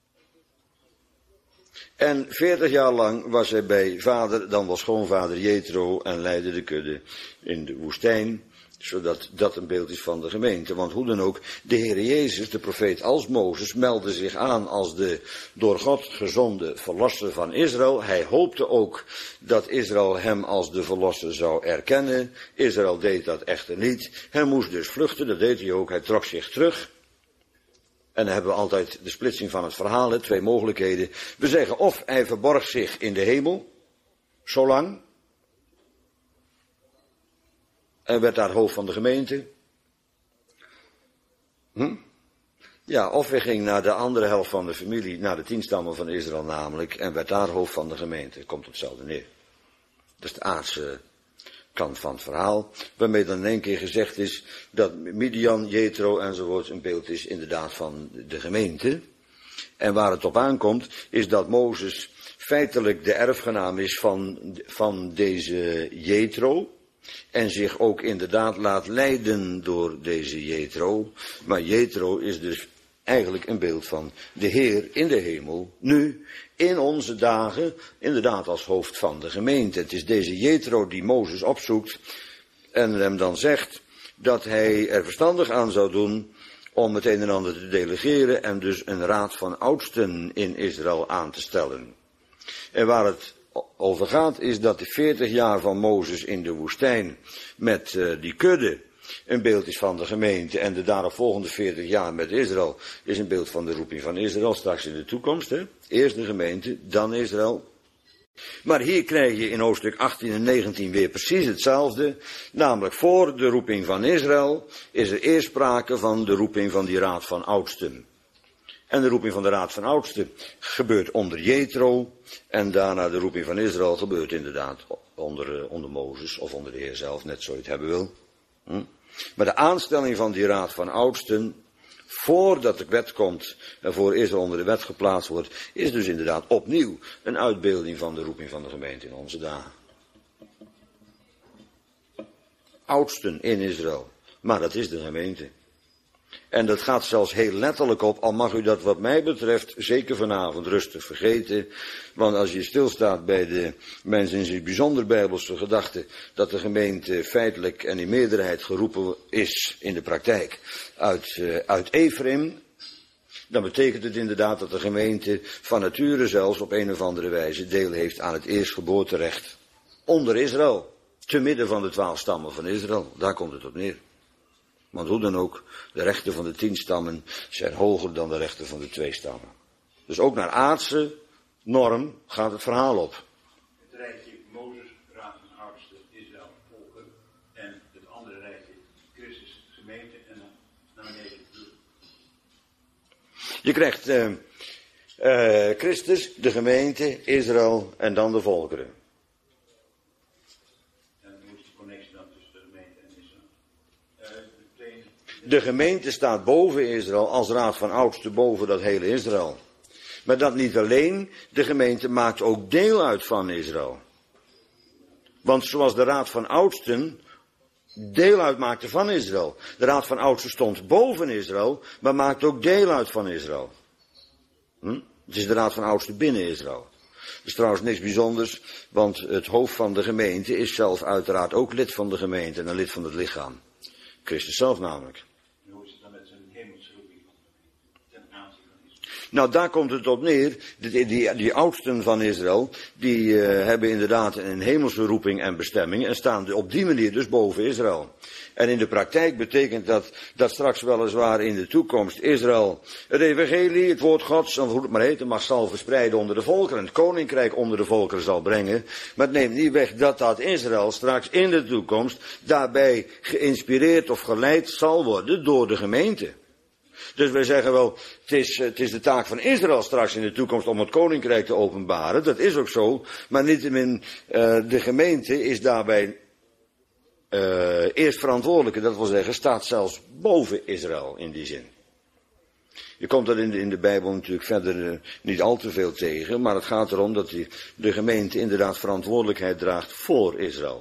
En 40 jaar lang was hij bij vader, dan wel schoonvader Jethro, en leidde de kudde in de woestijn. Zodat dat een beeld is van de gemeente. Want hoe dan ook, de Heere Jezus, de profeet als Mozes, meldde zich aan als de door God gezonde verlosser van Israël. Hij hoopte ook dat Israël hem als de verlosser zou erkennen. Israël deed dat echter niet. Hij moest dus vluchten, dat deed hij ook. Hij trok zich terug. En dan hebben we altijd de splitsing van het verhaal, twee mogelijkheden. We zeggen of hij verborg zich in de hemel, zolang. En werd daar hoofd van de gemeente. Ja, of hij ging naar de andere helft van de familie, naar de 10 stammen van Israël namelijk, en werd daar hoofd van de gemeente. Komt op hetzelfde neer. Dat is de aardse kant van het verhaal. Waarmee dan in één keer gezegd is dat Midian, Jethro enzovoort een beeld is inderdaad van de gemeente. En waar het op aankomt is dat Mozes feitelijk de erfgenaam is van deze Jethro. En zich ook inderdaad laat leiden door deze Jethro. Maar Jethro is dus eigenlijk een beeld van de Heer in de hemel. Nu, in onze dagen, inderdaad als hoofd van de gemeente. Het is deze Jethro die Mozes opzoekt. En hem dan zegt dat hij er verstandig aan zou doen om het een en ander te delegeren. En dus een raad van oudsten in Israël aan te stellen. En waar het over gaat is dat de 40 jaar van Mozes in de woestijn met die kudde een beeld is van de gemeente. En de daaropvolgende 40 jaar met Israël is een beeld van de roeping van Israël straks in de toekomst. Hè? Eerst de gemeente, dan Israël. Maar hier krijg je in hoofdstuk 18 en 19 weer precies hetzelfde. Namelijk voor de roeping van Israël is er eerst sprake van de roeping van die raad van oudsten. En de roeping van de raad van oudsten gebeurt onder Jethro. En daarna de roeping van Israël gebeurt inderdaad onder Mozes of onder de Heer zelf, net zo je het hebben wil. Maar de aanstelling van die raad van oudsten, voordat de wet komt en voor Israël onder de wet geplaatst wordt, is dus inderdaad opnieuw een uitbeelding van de roeping van de gemeente in onze dagen. Oudsten in Israël, maar dat is de gemeente. En dat gaat zelfs heel letterlijk op, al mag u dat wat mij betreft zeker vanavond rustig vergeten. Want als je stilstaat bij de mensen in zijn bijzonder bijbelse gedachte, dat de gemeente feitelijk en in meerderheid geroepen is in de praktijk uit Ephraim, dan betekent het inderdaad dat de gemeente van nature zelfs op een of andere wijze deel heeft aan het eerstgeboorterecht onder Israël. Te midden van de 12 stammen van Israël, daar komt het op neer. Want hoe dan ook, de rechten van de 10 stammen zijn hoger dan de rechten van de 2 stammen. Dus ook naar aardse norm gaat het verhaal op. Het rijtje Mozes, raad van oudsten, Israël, volken. En het andere rijtje Christus, gemeente en dan naar beneden. Je krijgt Christus, de gemeente, Israël en dan de volkeren. De gemeente staat boven Israël als raad van oudsten boven dat hele Israël. Maar dat niet alleen, de gemeente maakt ook deel uit van Israël. Want zoals de raad van oudsten deel uitmaakte van Israël. De raad van oudsten stond boven Israël, maar maakte ook deel uit van Israël. Het is de raad van oudsten binnen Israël. Dat is trouwens niks bijzonders, want het hoofd van de gemeente is zelf uiteraard ook lid van de gemeente en een lid van het lichaam. Christus zelf namelijk. En hoe is het dan met zijn hemelse roeping ten aanzien van Israël? Nou, daar komt het op neer. Die oudsten van Israël, die hebben inderdaad een hemelse roeping en bestemming en staan op die manier dus boven Israël. En in de praktijk betekent dat straks weliswaar in de toekomst Israël het evangelie, het woord Gods, of hoe het maar heet, mag zal verspreiden onder de volkeren en het koninkrijk onder de volkeren zal brengen. Maar het neemt niet weg dat Israël straks in de toekomst daarbij geïnspireerd of geleid zal worden door de gemeente. Dus wij zeggen wel, het is de taak van Israël straks in de toekomst om het koninkrijk te openbaren. Dat is ook zo, maar niettemin de gemeente is daarbij eerst verantwoordelijke, dat wil zeggen, staat zelfs boven Israël in die zin. Je komt dat in de Bijbel natuurlijk verder niet al te veel tegen, maar het gaat erom dat de gemeente inderdaad verantwoordelijkheid draagt voor Israël.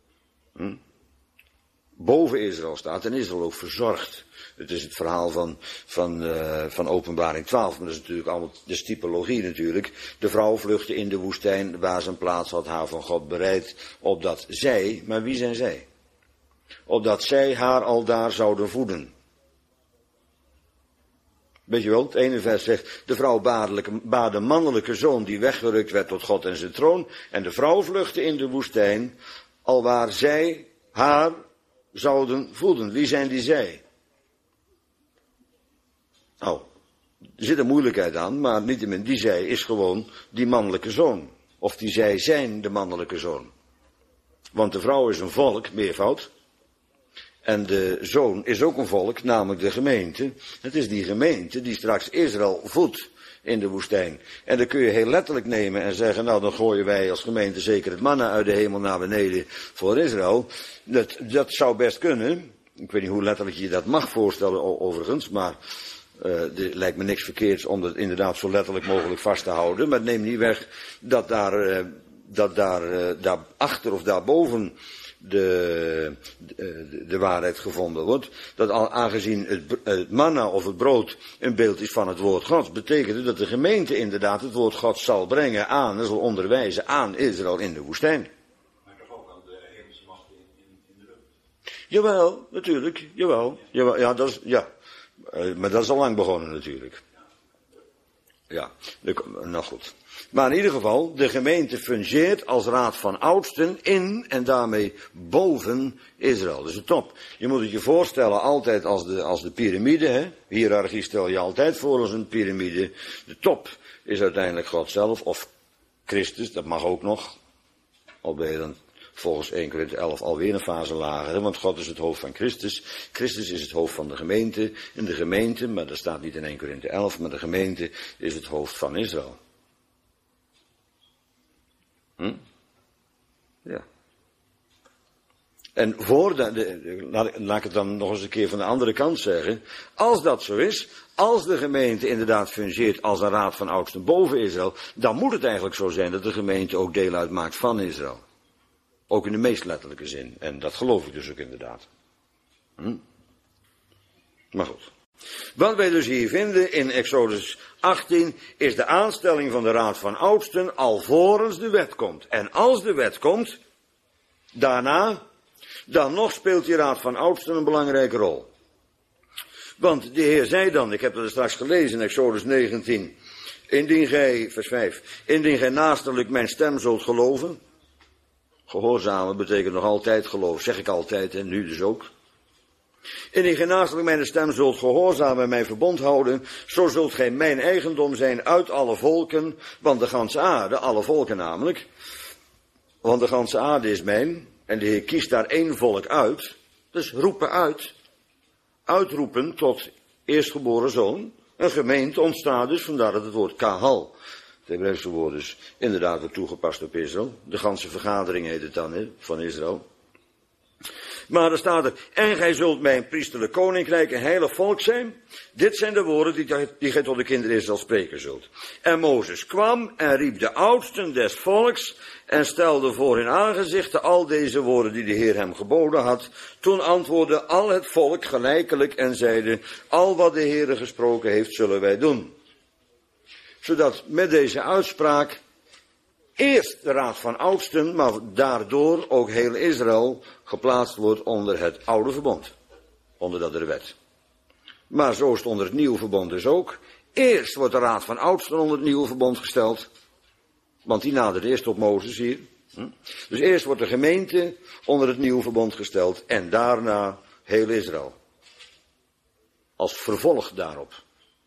Boven Israël staat en Israël ook verzorgt. Het is het verhaal van Openbaring 12, maar dat is natuurlijk allemaal de typologie natuurlijk. De vrouw vluchtte in de woestijn waar zijn plaats had haar van God bereid, opdat zij, maar wie zijn zij? Opdat zij haar aldaar zouden voeden. Weet je wel, het ene vers zegt, de vrouw baarde een mannelijke zoon die weggerukt werd tot God en zijn troon. En de vrouw vluchtte in de woestijn, alwaar zij haar zouden voeden. Wie zijn die zij? Nou, er zit een moeilijkheid aan, maar niettemin, die zij is gewoon die mannelijke zoon. Of die zij zijn de mannelijke zoon. Want de vrouw is een volk, meervoud. En de zoon is ook een volk, namelijk de gemeente. Het is die gemeente die straks Israël voedt in de woestijn. En dan kun je heel letterlijk nemen en zeggen, nou dan gooien wij als gemeente zeker het manna uit de hemel naar beneden voor Israël. Dat zou best kunnen. Ik weet niet hoe letterlijk je dat mag voorstellen overigens, maar er lijkt me niks verkeerds om dat inderdaad zo letterlijk mogelijk vast te houden. Maar het neemt niet weg dat daarachter of daarboven de waarheid gevonden wordt. Dat aangezien het manna of het brood een beeld is van het woord Gods, betekent dat de gemeente inderdaad het woord Gods zal brengen aan, zal onderwijzen aan Israël in de woestijn. Maar toch ook aan de hemelse macht in de lucht? Jawel, natuurlijk, jawel. Ja, dat is, ja. Maar dat is al lang begonnen natuurlijk. Ja, nou goed. Maar in ieder geval, de gemeente fungeert als raad van oudsten in en daarmee boven Israël. Dat is de top. Je moet het je voorstellen altijd als de piramide. Hè? Hiërarchie stel je altijd voor als een piramide. De top is uiteindelijk God zelf of Christus, dat mag ook nog. Al ben je dan volgens 1 Korinthe 11 alweer een fase lager, want God is het hoofd van Christus. Christus is het hoofd van de gemeente. En de gemeente, maar dat staat niet in 1 Korinthe 11, maar de gemeente is het hoofd van Israël. Ja. En laat ik het dan nog eens een keer van de andere kant zeggen. Als dat zo is, als de gemeente inderdaad fungeert als een raad van oudsten boven Israël, dan moet het eigenlijk zo zijn dat de gemeente ook deel uitmaakt van Israël. Ook in de meest letterlijke zin. En dat geloof ik dus ook inderdaad. Maar goed. Wat wij dus hier vinden in Exodus 18 is de aanstelling van de raad van oudsten alvorens de wet komt. En als de wet komt, daarna, dan nog speelt die raad van oudsten een belangrijke rol. Want de Heer zei dan, ik heb dat straks gelezen in Exodus 19, vers 5, indien gij naasterlijk mijn stem zult geloven. Gehoorzamen betekent nog altijd geloof, zeg ik altijd en nu dus ook. Indien gij naasterlijk mijn stem zult gehoorzamen en mijn verbond houden, zo zult gij mijn eigendom zijn uit alle volken, want de ganse aarde, alle volken namelijk, want de ganse aarde is mijn, en de Heer kiest daar één volk uit, dus roepen uit, uitroepen tot eerstgeboren zoon, een gemeente ontstaat dus, vandaar dat het woord kahal, het Hebreeuwse woord dus inderdaad wordt toegepast op Israël, de ganse vergadering heet het dan, van Israël. Maar er staat er, en gij zult mij een priesterlijk koninkrijk, een heilig volk zijn. Dit zijn de woorden die gij tot de kinderen Israël spreken zult. En Mozes kwam en riep de oudsten des volks en stelde voor hun aangezichten al deze woorden die de Heer hem geboden had. Toen antwoordde al het volk gelijkelijk en zeide, al wat de Heer gesproken heeft, zullen wij doen. Zodat met deze uitspraak eerst de raad van oudsten, maar daardoor ook heel Israël geplaatst wordt onder het oude verbond. Onder dat de wet. Maar zo is het onder het nieuwe verbond dus ook. Eerst wordt de raad van oudsten onder het nieuwe verbond gesteld. Want die nadert eerst op Mozes hier. Dus eerst wordt de gemeente onder het nieuwe verbond gesteld. En daarna heel Israël. Als vervolg daarop.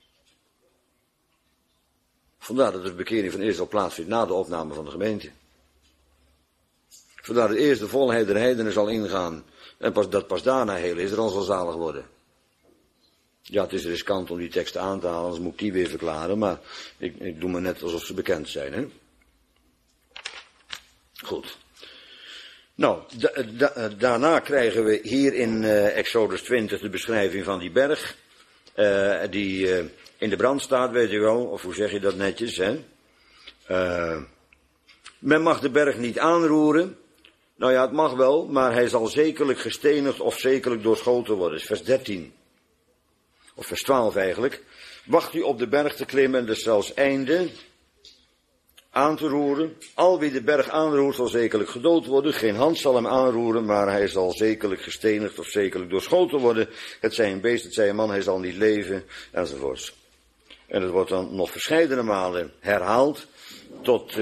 Vandaar dat de bekering van Israël plaatsvindt na de opname van de gemeente. Vandaar dat eerst de volheid der heidenen zal ingaan. En pas daarna heel Israël zal zalig worden. Ja, het is riskant om die teksten aan te halen, anders moet ik die weer verklaren. Maar ik doe maar net alsof ze bekend zijn. Hè? Goed. Nou, daarna krijgen we hier in Exodus 20 de beschrijving van die berg. Die in de brand staat, weet u wel. Of hoe zeg je dat netjes, hè? Men mag de berg niet aanroeren. Nou ja, het mag wel, maar hij zal zekerlijk gestenigd of zekerlijk doorschoten worden. Dat is vers 13. Of vers 12 eigenlijk. Wacht u op de berg te klimmen en dus zelfs einde aan te roeren. Al wie de berg aanroert zal zekerlijk gedood worden. Geen hand zal hem aanroeren, maar hij zal zekerlijk gestenigd of zekerlijk doorschoten worden. Het zij een beest, het zij een man, hij zal niet leven, enzovoorts. En het wordt dan nog verscheidene malen herhaald tot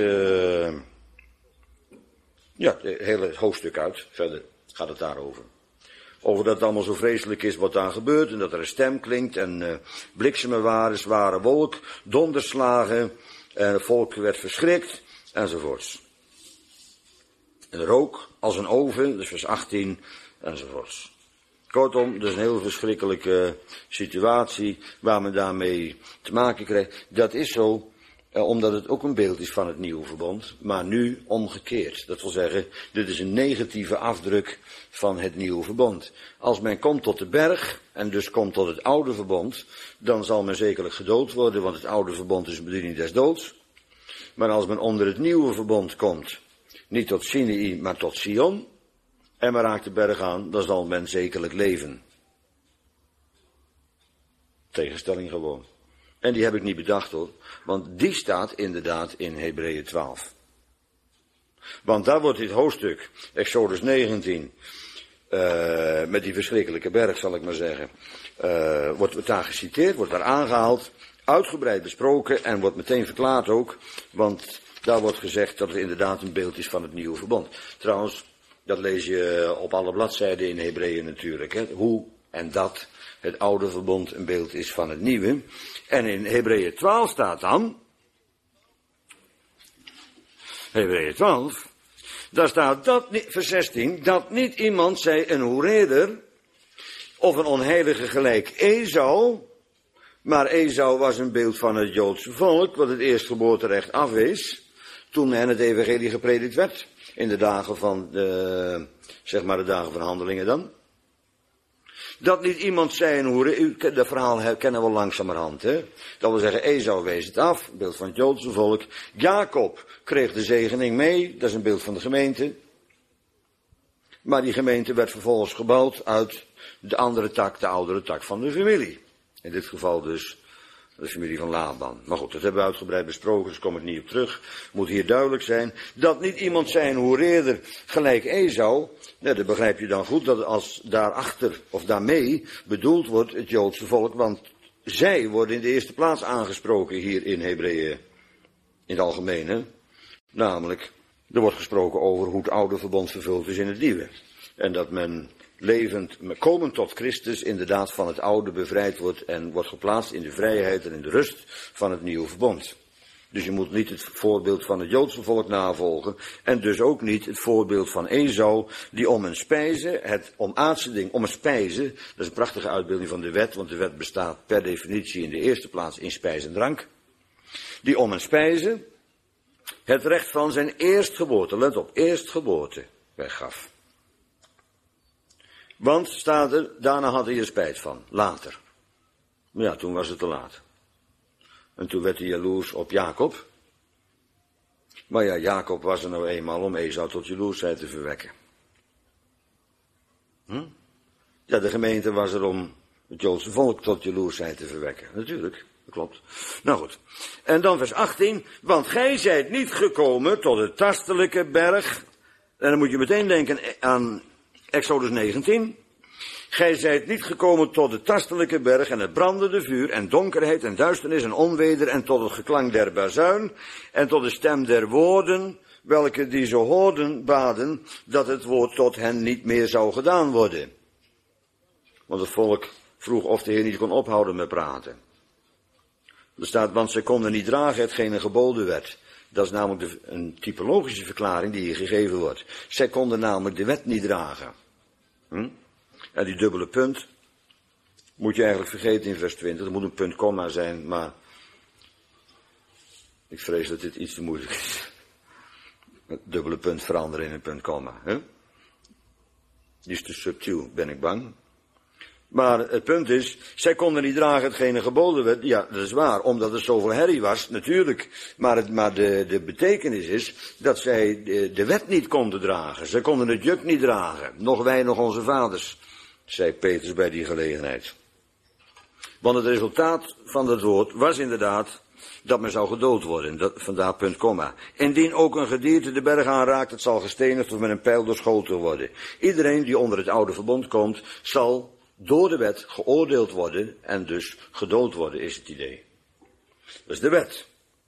het hele hoofdstuk uit. Verder gaat het daarover. Over dat het allemaal zo vreselijk is wat daar gebeurt. En dat er een stem klinkt en bliksemen waren, zware wolk, donderslagen. En het volk werd verschrikt, enzovoorts. En rook als een oven, dus vers 18, enzovoorts. Kortom, dat is een heel verschrikkelijke situatie waar men daarmee te maken krijgt. Dat is zo, omdat het ook een beeld is van het nieuwe verbond, maar nu omgekeerd. Dat wil zeggen, dit is een negatieve afdruk van het nieuwe verbond. Als men komt tot de berg, en dus komt tot het oude verbond, dan zal men zekerlijk gedood worden, want het oude verbond is een bediening des doods. Maar als men onder het nieuwe verbond komt, niet tot Sinai, maar tot Sion, en men raakt de berg aan, dan zal men zekerlijk leven. Tegenstelling gewoon. En die heb ik niet bedacht hoor, want die staat inderdaad in Hebreeën 12. Want daar wordt dit hoofdstuk, Exodus 19, met die verschrikkelijke berg zal ik maar zeggen, wordt daar geciteerd, wordt daar aangehaald, uitgebreid besproken en wordt meteen verklaard ook, want daar wordt gezegd dat het inderdaad een beeld is van het nieuwe verbond. Trouwens, dat lees je op alle bladzijden in Hebreeën natuurlijk, hè, hoe en dat het oude verbond een beeld is van het nieuwe. En in Hebreeën 12 staat dan, Hebreeën 12, daar staat dat, vers 16, dat niet iemand zei een hoereerder of een onheilige gelijk Esau, maar Esau was een beeld van het Joodse volk, wat het eerstgeboorterecht afwees, toen hen het evangelie gepredikt werd, in de dagen van, de dagen van handelingen dan. Dat niet iemand zei een hoereerder, dat verhaal kennen we langzamerhand, hè. Dat wil zeggen, Esau wees het af, een beeld van het Joodse volk. Jacob kreeg de zegening mee, dat is een beeld van de gemeente. Maar die gemeente werd vervolgens gebouwd uit de andere tak, de oudere tak van de familie. In dit geval dus de familie van Laban. Maar goed, dat hebben we uitgebreid besproken, dus kom ik niet op terug. Moet hier duidelijk zijn, dat niet iemand zijn hoereerder gelijk Esau. Nee, dat begrijp je dan goed, dat als daarachter of daarmee bedoeld wordt het Joodse volk, want zij worden in de eerste plaats aangesproken hier in Hebreeën, in het algemeen. Hè? Namelijk, er wordt gesproken over hoe het oude verbond vervuld is in het nieuwe. En dat men levend, komend tot Christus, inderdaad van het oude bevrijd wordt en wordt geplaatst in de vrijheid en in de rust van het nieuwe verbond. Dus je moet niet het voorbeeld van het Joodse volk navolgen en dus ook niet het voorbeeld van Esau, die om een spijze, om een spijze, dat is een prachtige uitbeelding van de wet, want de wet bestaat per definitie in de eerste plaats in spijs en drank, die om een spijze het recht van zijn eerstgeboorte, let op, eerstgeboorte, weggaf. Want, staat er, daarna had hij er spijt van, later. Maar ja, toen was het te laat. En toen werd hij jaloers op Jacob. Maar ja, Jacob was er nou eenmaal om Esau tot jaloersheid te verwekken. Ja, de gemeente was er om het Joodse volk tot jaloersheid te verwekken. Natuurlijk, dat klopt. Nou goed. En dan vers 18. Want gij zijt niet gekomen tot de tastelijke berg. En dan moet je meteen denken aan Exodus 19. Gij zijt niet gekomen tot de tastelijke berg en het brandende vuur en donkerheid en duisternis en onweder en tot het geklank der bazuin en tot de stem der woorden, welke die zo hoorden baden, dat het woord tot hen niet meer zou gedaan worden. Want het volk vroeg of de Heer niet kon ophouden met praten. Er staat, want ze konden niet dragen hetgeen geboden werd. Dat is namelijk een typologische verklaring die hier gegeven wordt. Zij konden namelijk de wet niet dragen. En die dubbele punt moet je eigenlijk vergeten in vers 20. Er moet een punt, komma zijn, maar ik vrees dat dit iets te moeilijk is. Het dubbele punt veranderen in een punt, komma. Die is te subtiel, ben ik bang. Maar het punt is, zij konden niet dragen hetgene geboden werd. Ja, dat is waar, omdat er zoveel herrie was, natuurlijk. Maar de betekenis is dat zij de wet niet konden dragen. Zij konden het juk niet dragen. Nog wij, nog onze vaders, zei Petrus bij die gelegenheid. Want het resultaat van dat woord was inderdaad dat men zou gedood worden. Vandaar punt, komma. Indien ook een gedierte de berg aanraakt, het zal gestenigd of met een pijl doorschoten worden. Iedereen die onder het oude verbond komt, zal door de wet geoordeeld worden en dus gedood worden, is het idee. Dat is de wet.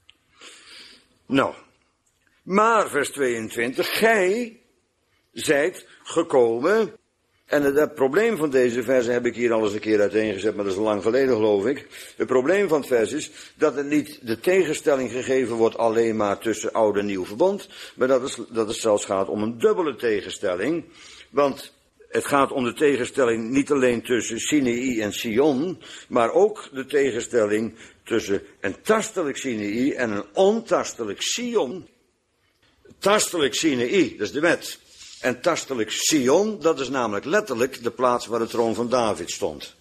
Nou, maar vers 22, gij zijt gekomen, en het probleem van deze versen heb ik hier al eens een keer uiteengezet, maar dat is al lang geleden geloof ik. Het probleem van het vers is dat er niet de tegenstelling gegeven wordt alleen maar tussen oude en nieuw verbond, maar dat het zelfs gaat om een dubbele tegenstelling, want het gaat om de tegenstelling niet alleen tussen Sinai en Sion, maar ook de tegenstelling tussen een tastelijk Sinai en een ontastelijk Sion. Tastelijk Sinai, dat is de wet. En tastelijk Sion, dat is namelijk letterlijk de plaats waar de troon van David stond.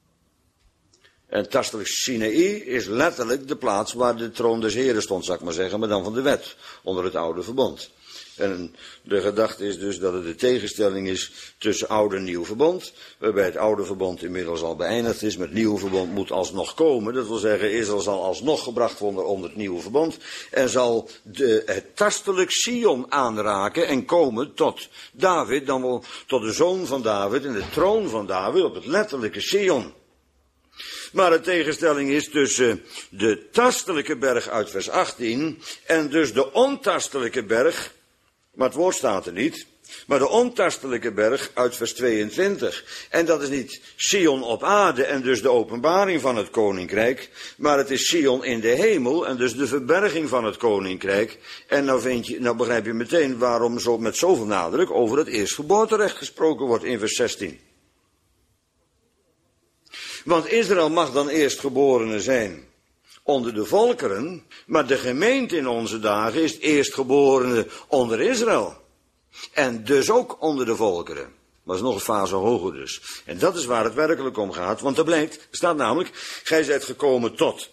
En tastelijk Sinai is letterlijk de plaats waar de troon des Heren stond, zal ik maar zeggen, maar dan van de wet, onder het oude verbond. En de gedachte is dus dat het de tegenstelling is tussen oude en nieuw verbond, waarbij het oude verbond inmiddels al beëindigd is, maar het nieuwe verbond moet alsnog komen. Dat wil zeggen, Israël zal alsnog gebracht worden onder het nieuwe verbond en zal het tastelijk Sion aanraken en komen tot David, dan wel tot de zoon van David en de troon van David op het letterlijke Sion. Maar de tegenstelling is tussen de tastelijke berg uit vers 18 en dus de ontastelijke berg. Maar het woord staat er niet. Maar de ontastelijke berg uit vers 22. En dat is niet Sion op aarde en dus de openbaring van het koninkrijk. Maar het is Sion in de hemel en dus de verberging van het koninkrijk. En nou begrijp je meteen waarom zo met zoveel nadruk over het eerstgeboorterecht gesproken wordt in vers 16. Want Israël mag dan eerstgeborene zijn onder de volkeren, maar de gemeente in onze dagen is het eerstgeborene onder Israël. En dus ook onder de volkeren. Maar dat is nog een fase hoger dus. En dat is waar het werkelijk om gaat, want er blijkt, er staat namelijk, gij zijt gekomen tot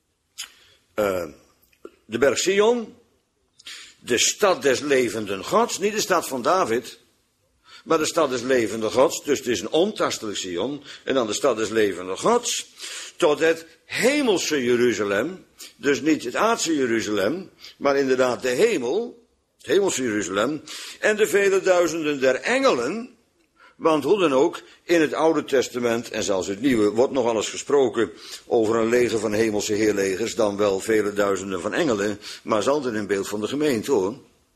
de berg Sion, de stad des levenden Gods, niet de stad van David, maar de stad des levenden Gods, dus het is een ontastelijk Sion, en dan de stad des levenden Gods, tot het hemelse Jeruzalem, dus niet het aardse Jeruzalem, maar inderdaad de hemel, het hemelse Jeruzalem, en de vele duizenden der engelen, want hoe dan ook, in het Oude Testament en zelfs het Nieuwe wordt nog eens gesproken over een leger van hemelse heerlegers, dan wel vele duizenden van engelen, maar is altijd een beeld van de gemeente hoor.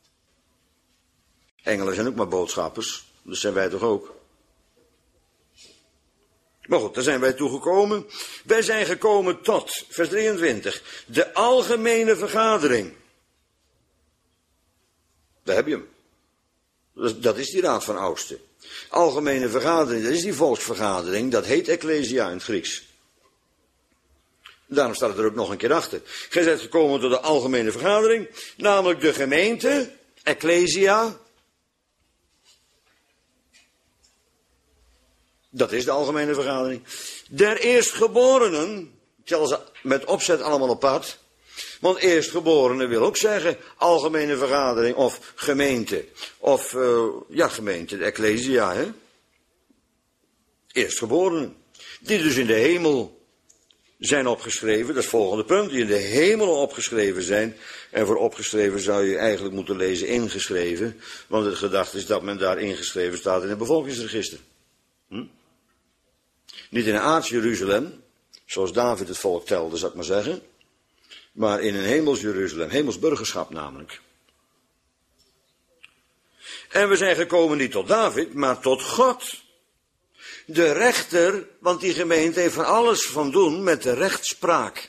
Engelen zijn ook maar boodschappers, dat zijn wij toch ook. Maar goed, daar zijn wij toegekomen. Wij zijn gekomen tot, vers 23, de algemene vergadering. Daar heb je hem. Dat is die raad van oudsten. Algemene vergadering, dat is die volksvergadering, dat heet Ecclesia in het Grieks. Daarom staat het er ook nog een keer achter. Gij bent gekomen tot de algemene vergadering, namelijk de gemeente, Ecclesia. Dat is de algemene vergadering. Der eerstgeborenen, ik tel ze met opzet allemaal op pad. Want eerstgeborenen wil ook zeggen algemene vergadering of gemeente. Of, gemeente, de ecclesia, hè. Eerstgeborenen. Die dus in de hemel zijn opgeschreven, dat is het volgende punt, die in de hemel opgeschreven zijn. En voor opgeschreven zou je eigenlijk moeten lezen ingeschreven, want de gedachte is dat men daar ingeschreven staat in het bevolkingsregister. Niet in een aards Jeruzalem, zoals David het volk telde, zou ik maar zeggen, maar in een hemels Jeruzalem, hemels burgerschap namelijk. En we zijn gekomen niet tot David, maar tot God. De rechter, want die gemeente heeft van alles van doen met de rechtspraak.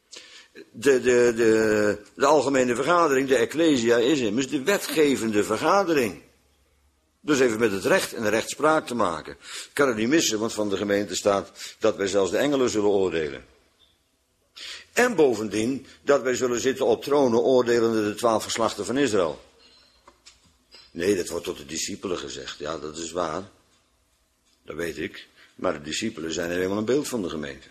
De algemene vergadering, de ecclesia, is immers de wetgevende vergadering. Dus even met het recht en de rechtspraak te maken. Ik kan het niet missen, want van de gemeente staat dat wij zelfs de engelen zullen oordelen. En bovendien dat wij zullen zitten op tronen oordelende de 12 geslachten van Israël. Nee, dat wordt tot de discipelen gezegd. Ja, dat is waar. Dat weet ik. Maar de discipelen zijn er helemaal een beeld van de gemeente.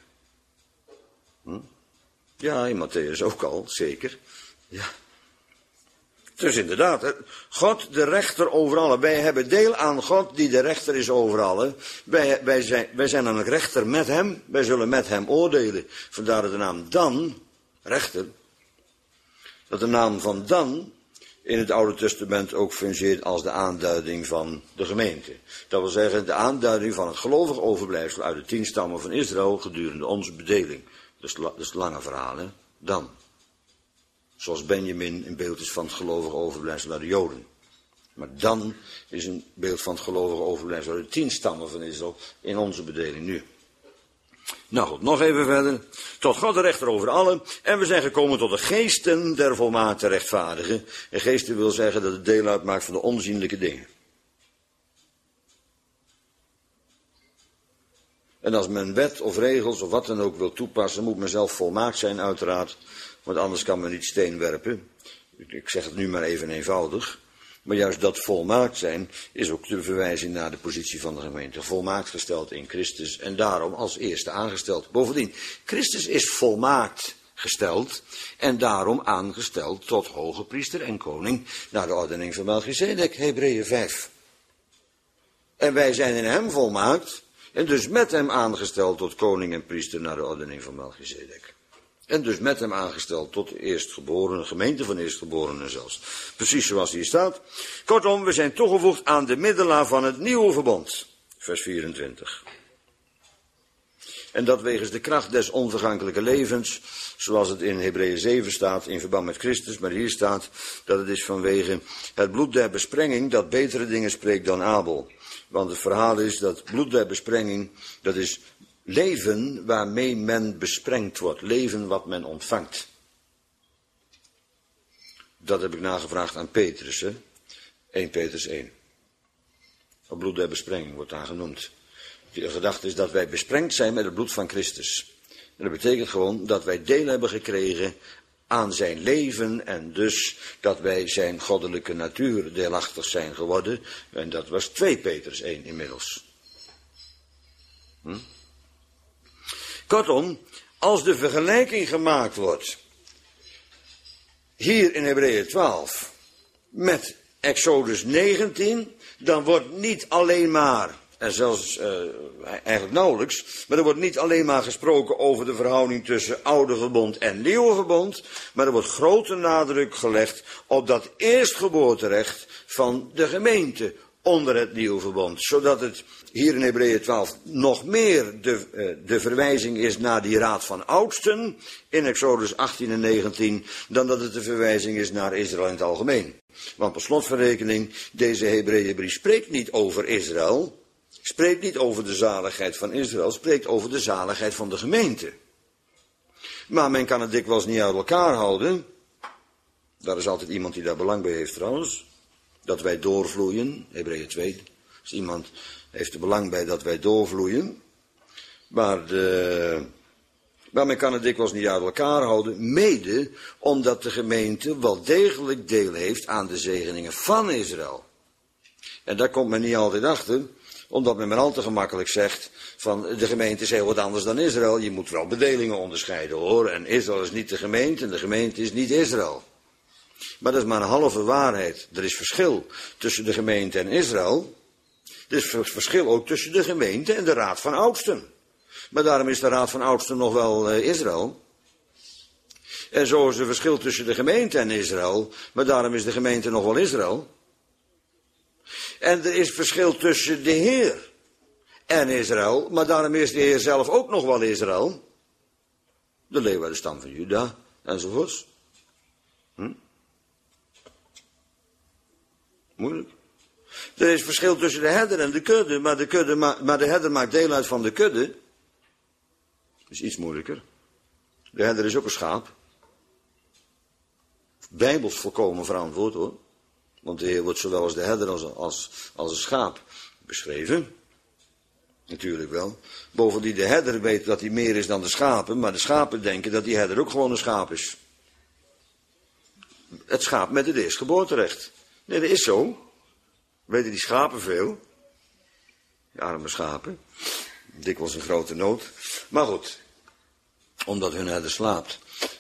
Ja, in Matthäus ook al, zeker. Ja. Dus inderdaad, God de rechter over allen. Wij hebben deel aan God die de rechter is over allen. Wij zijn namelijk rechter met hem. Wij zullen met hem oordelen. Vandaar dat de naam Dan, rechter, dat de naam van Dan in het Oude Testament ook fungeert als de aanduiding van de gemeente. Dat wil zeggen, de aanduiding van het gelovig overblijfsel uit de 10 stammen van Israël gedurende onze bedeling. Dat is het lange verhaal, hè? Dan. Zoals Benjamin een beeld is van het gelovig overblijfsel uit de Joden. Maar Dan is een beeld van het gelovig overblijfsel uit de 10 stammen van Israël in onze bedeling nu. Nou goed, nog even verder. Tot God de rechter over allen. En we zijn gekomen tot de geesten der volmaakte rechtvaardigen. En geesten wil zeggen dat het deel uitmaakt van de onzienlijke dingen. En als men wet of regels of wat dan ook wil toepassen, moet men zelf volmaakt zijn uiteraard. Want anders kan men niet steen werpen. Ik zeg het nu maar even eenvoudig. Maar juist dat volmaakt zijn is ook de verwijzing naar de positie van de gemeente. Volmaakt gesteld in Christus en daarom als eerste aangesteld. Bovendien, Christus is volmaakt gesteld en daarom aangesteld tot hoge priester en koning naar de ordening van Melchizedek, Hebreeën 5. En wij zijn in hem volmaakt en dus met hem aangesteld tot koning en priester naar de ordening van Melchizedek. En dus met hem aangesteld tot de eerstgeborene, gemeente van eerstgeborenen zelfs. Precies zoals hier staat. Kortom, we zijn toegevoegd aan de middelaar van het nieuwe verbond. Vers 24. En dat wegens de kracht des onvergankelijke levens, zoals het in Hebreeën 7 staat, in verband met Christus. Maar hier staat dat het is vanwege het bloed der besprenging dat betere dingen spreekt dan Abel. Want het verhaal is dat bloed der besprenging, dat is leven waarmee men besprengd wordt. Leven wat men ontvangt. Dat heb ik nagevraagd aan Petrus, hè? 1 Petrus 1. Het bloed der besprenging wordt daar genoemd. De gedachte is dat wij besprengd zijn met het bloed van Christus. En dat betekent gewoon dat wij deel hebben gekregen aan zijn leven en dus dat wij zijn goddelijke natuur deelachtig zijn geworden. En dat was 2 Petrus 1 inmiddels. Kortom, als de vergelijking gemaakt wordt, hier in Hebreeën 12, met Exodus 19, dan wordt niet alleen maar, en zelfs eigenlijk nauwelijks, maar er wordt niet alleen maar gesproken over de verhouding tussen oude verbond en nieuwe verbond, maar er wordt grote nadruk gelegd op dat eerstgeboorterecht van de gemeente onder het nieuwe verbond, zodat het hier in Hebreeën 12 nog meer de verwijzing is naar die raad van oudsten in Exodus 18 en 19, dan dat het de verwijzing is naar Israël in het algemeen. Want per slot van rekening, deze Hebreeënbrief spreekt niet over Israël, spreekt niet over de zaligheid van Israël, spreekt over de zaligheid van de gemeente. Maar men kan het dikwijls niet uit elkaar houden. Daar is altijd iemand die daar belang bij heeft trouwens. Dat wij doorvloeien, Hebreeën 2. Als iemand heeft er belang bij dat wij doorvloeien. Maar men kan het dikwijls niet uit elkaar houden. Mede omdat de gemeente wel degelijk deel heeft aan de zegeningen van Israël. En daar komt men niet altijd achter. Omdat men maar al te gemakkelijk zegt van de gemeente is heel wat anders dan Israël. Je moet wel bedelingen onderscheiden hoor. En Israël is niet de gemeente en de gemeente is niet Israël. Maar dat is maar een halve waarheid. Er is verschil tussen de gemeente en Israël. Er is verschil ook tussen de gemeente en de Raad van Oudsten. Maar daarom is de Raad van Oudsten nog wel Israël. En zo is er verschil tussen de gemeente en Israël. Maar daarom is de gemeente nog wel Israël. En er is verschil tussen de Heer en Israël. Maar daarom is de Heer zelf ook nog wel Israël. De leeuw uit de stam van Juda enzovoorts. Moeilijk. Er is verschil tussen de herder en de kudde, maar de herder maakt deel uit van de kudde. Dat is iets moeilijker. De herder is ook een schaap. Bijbels volkomen verantwoord hoor. Want de Heer wordt zowel als de herder als een schaap beschreven. Natuurlijk wel. Bovendien de herder weet dat hij meer is dan de schapen, maar de schapen denken dat die herder ook gewoon een schaap is. Het schaap met het eerstgeboorterecht. Nee, dat is zo. Weten die schapen veel. Die arme schapen. Dikwijls een grote nood. Maar goed. Omdat hun herder slaapt.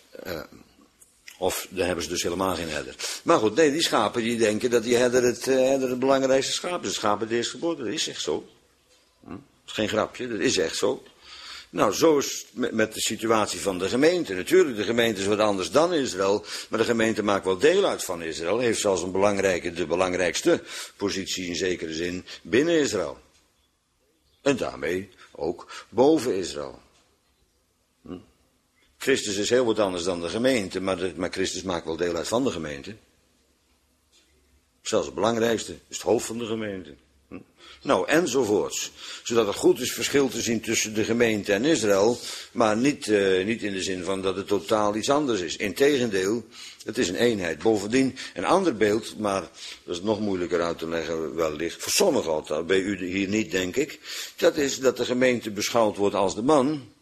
Of dan hebben ze dus helemaal geen herder. Maar goed, nee, die schapen die denken dat die herder het belangrijkste schaap is. Het schaap het eerstgeboorte. Dat is echt zo. Dat is geen grapje. Dat is echt zo. Nou, zo is het met de situatie van de gemeente. Natuurlijk, de gemeente is wat anders dan Israël, maar de gemeente maakt wel deel uit van Israël. Heeft zelfs de belangrijkste positie in zekere zin binnen Israël. En daarmee ook boven Israël. Christus is heel wat anders dan de gemeente, maar Christus maakt wel deel uit van de gemeente. Zelfs het belangrijkste, is het hoofd van de gemeente. Nou, enzovoorts. Zodat het goed is verschil te zien tussen de gemeente en Israël, maar niet in de zin van dat het totaal iets anders is. Integendeel, het is een eenheid. Bovendien, een ander beeld, maar dat is nog moeilijker uit te leggen wellicht, voor sommigen althans, bij u hier niet denk ik, dat is dat de gemeente beschouwd wordt als de man.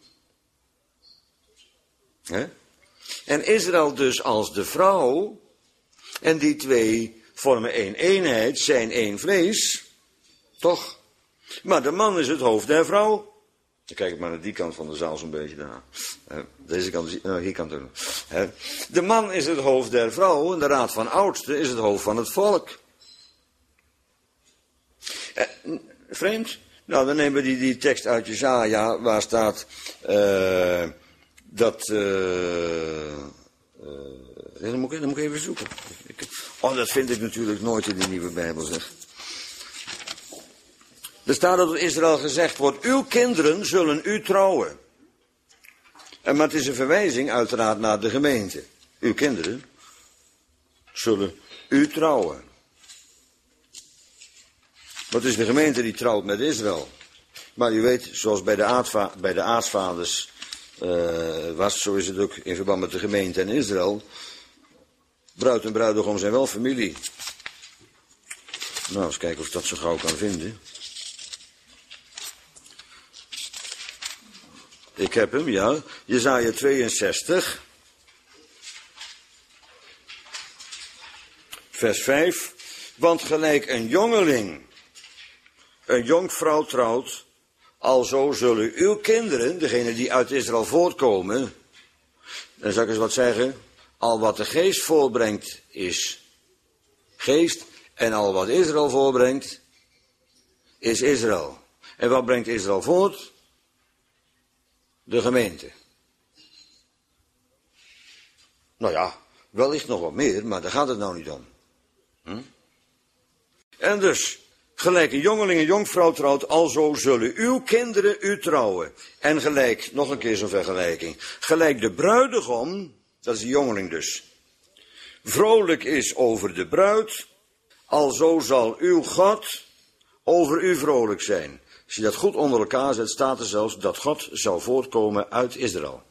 En Israël dus als de vrouw, en die twee vormen één eenheid, zijn één vlees. Toch? Maar de man is het hoofd der vrouw. Dan kijk ik maar naar die kant van de zaal zo'n beetje daarna. Deze kant, hier kant ook. De man is het hoofd der vrouw en de raad van oudsten is het hoofd van het volk. Vreemd? Nou, dan nemen we die tekst uit Jesaja waar staat dat... dan moet ik even zoeken. Dat vind ik natuurlijk nooit in de Nieuwe Bijbel, zeg. Er staat dat in Israël gezegd wordt, uw kinderen zullen u trouwen. Maar het is een verwijzing uiteraard naar de gemeente. Uw kinderen zullen u trouwen. Wat is de gemeente die trouwt met Israël? Maar u weet, zoals bij de aartsvaders was, zo is het ook in verband met de gemeente en Israël. Bruid en bruidegom zijn wel familie. Nou, eens kijken of ik dat zo gauw kan vinden. Ik heb hem, ja. Jesaja 62. Vers 5. Want gelijk een jongeling een jonkvrouw trouwt, alzo zullen uw kinderen, degenen die uit Israël voortkomen, dan zal ik eens wat zeggen, al wat de geest voorbrengt is geest, en al wat Israël voorbrengt is Israël. En wat brengt Israël voort? De gemeente. Nou ja, wellicht nog wat meer, maar daar gaat het nou niet om. En dus, gelijk een jongeling en jonkvrouw trouwt, alzo zullen uw kinderen u trouwen. En gelijk, nog een keer zo'n vergelijking, gelijk de bruidegom, dat is de jongeling dus, vrolijk is over de bruid, alzo zal uw God over u vrolijk zijn. Als je dat goed onder elkaar zet, staat er zelfs dat God zou voortkomen uit Israël.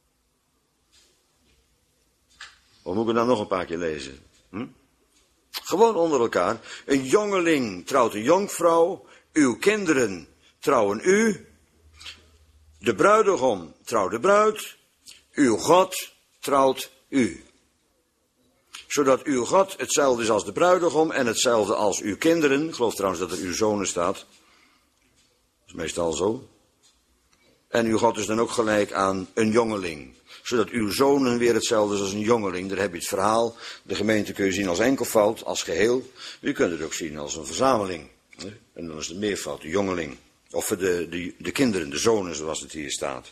Of moet ik het nou nog een paar keer lezen? Gewoon onder elkaar. Een jongeling trouwt een jonkvrouw. Uw kinderen trouwen u. De bruidegom trouwt de bruid. Uw God trouwt u. Zodat uw God hetzelfde is als de bruidegom en hetzelfde als uw kinderen. Ik geloof trouwens dat er uw zonen staat. is meestal zo. En uw God is dan ook gelijk aan een jongeling. Zodat uw zonen weer hetzelfde is als een jongeling. Daar heb je het verhaal. De gemeente kun je zien als enkelvoud, als geheel. U kunt het ook zien als een verzameling. En dan is het meervoud, de jongeling. Of de kinderen, de zonen zoals het hier staat.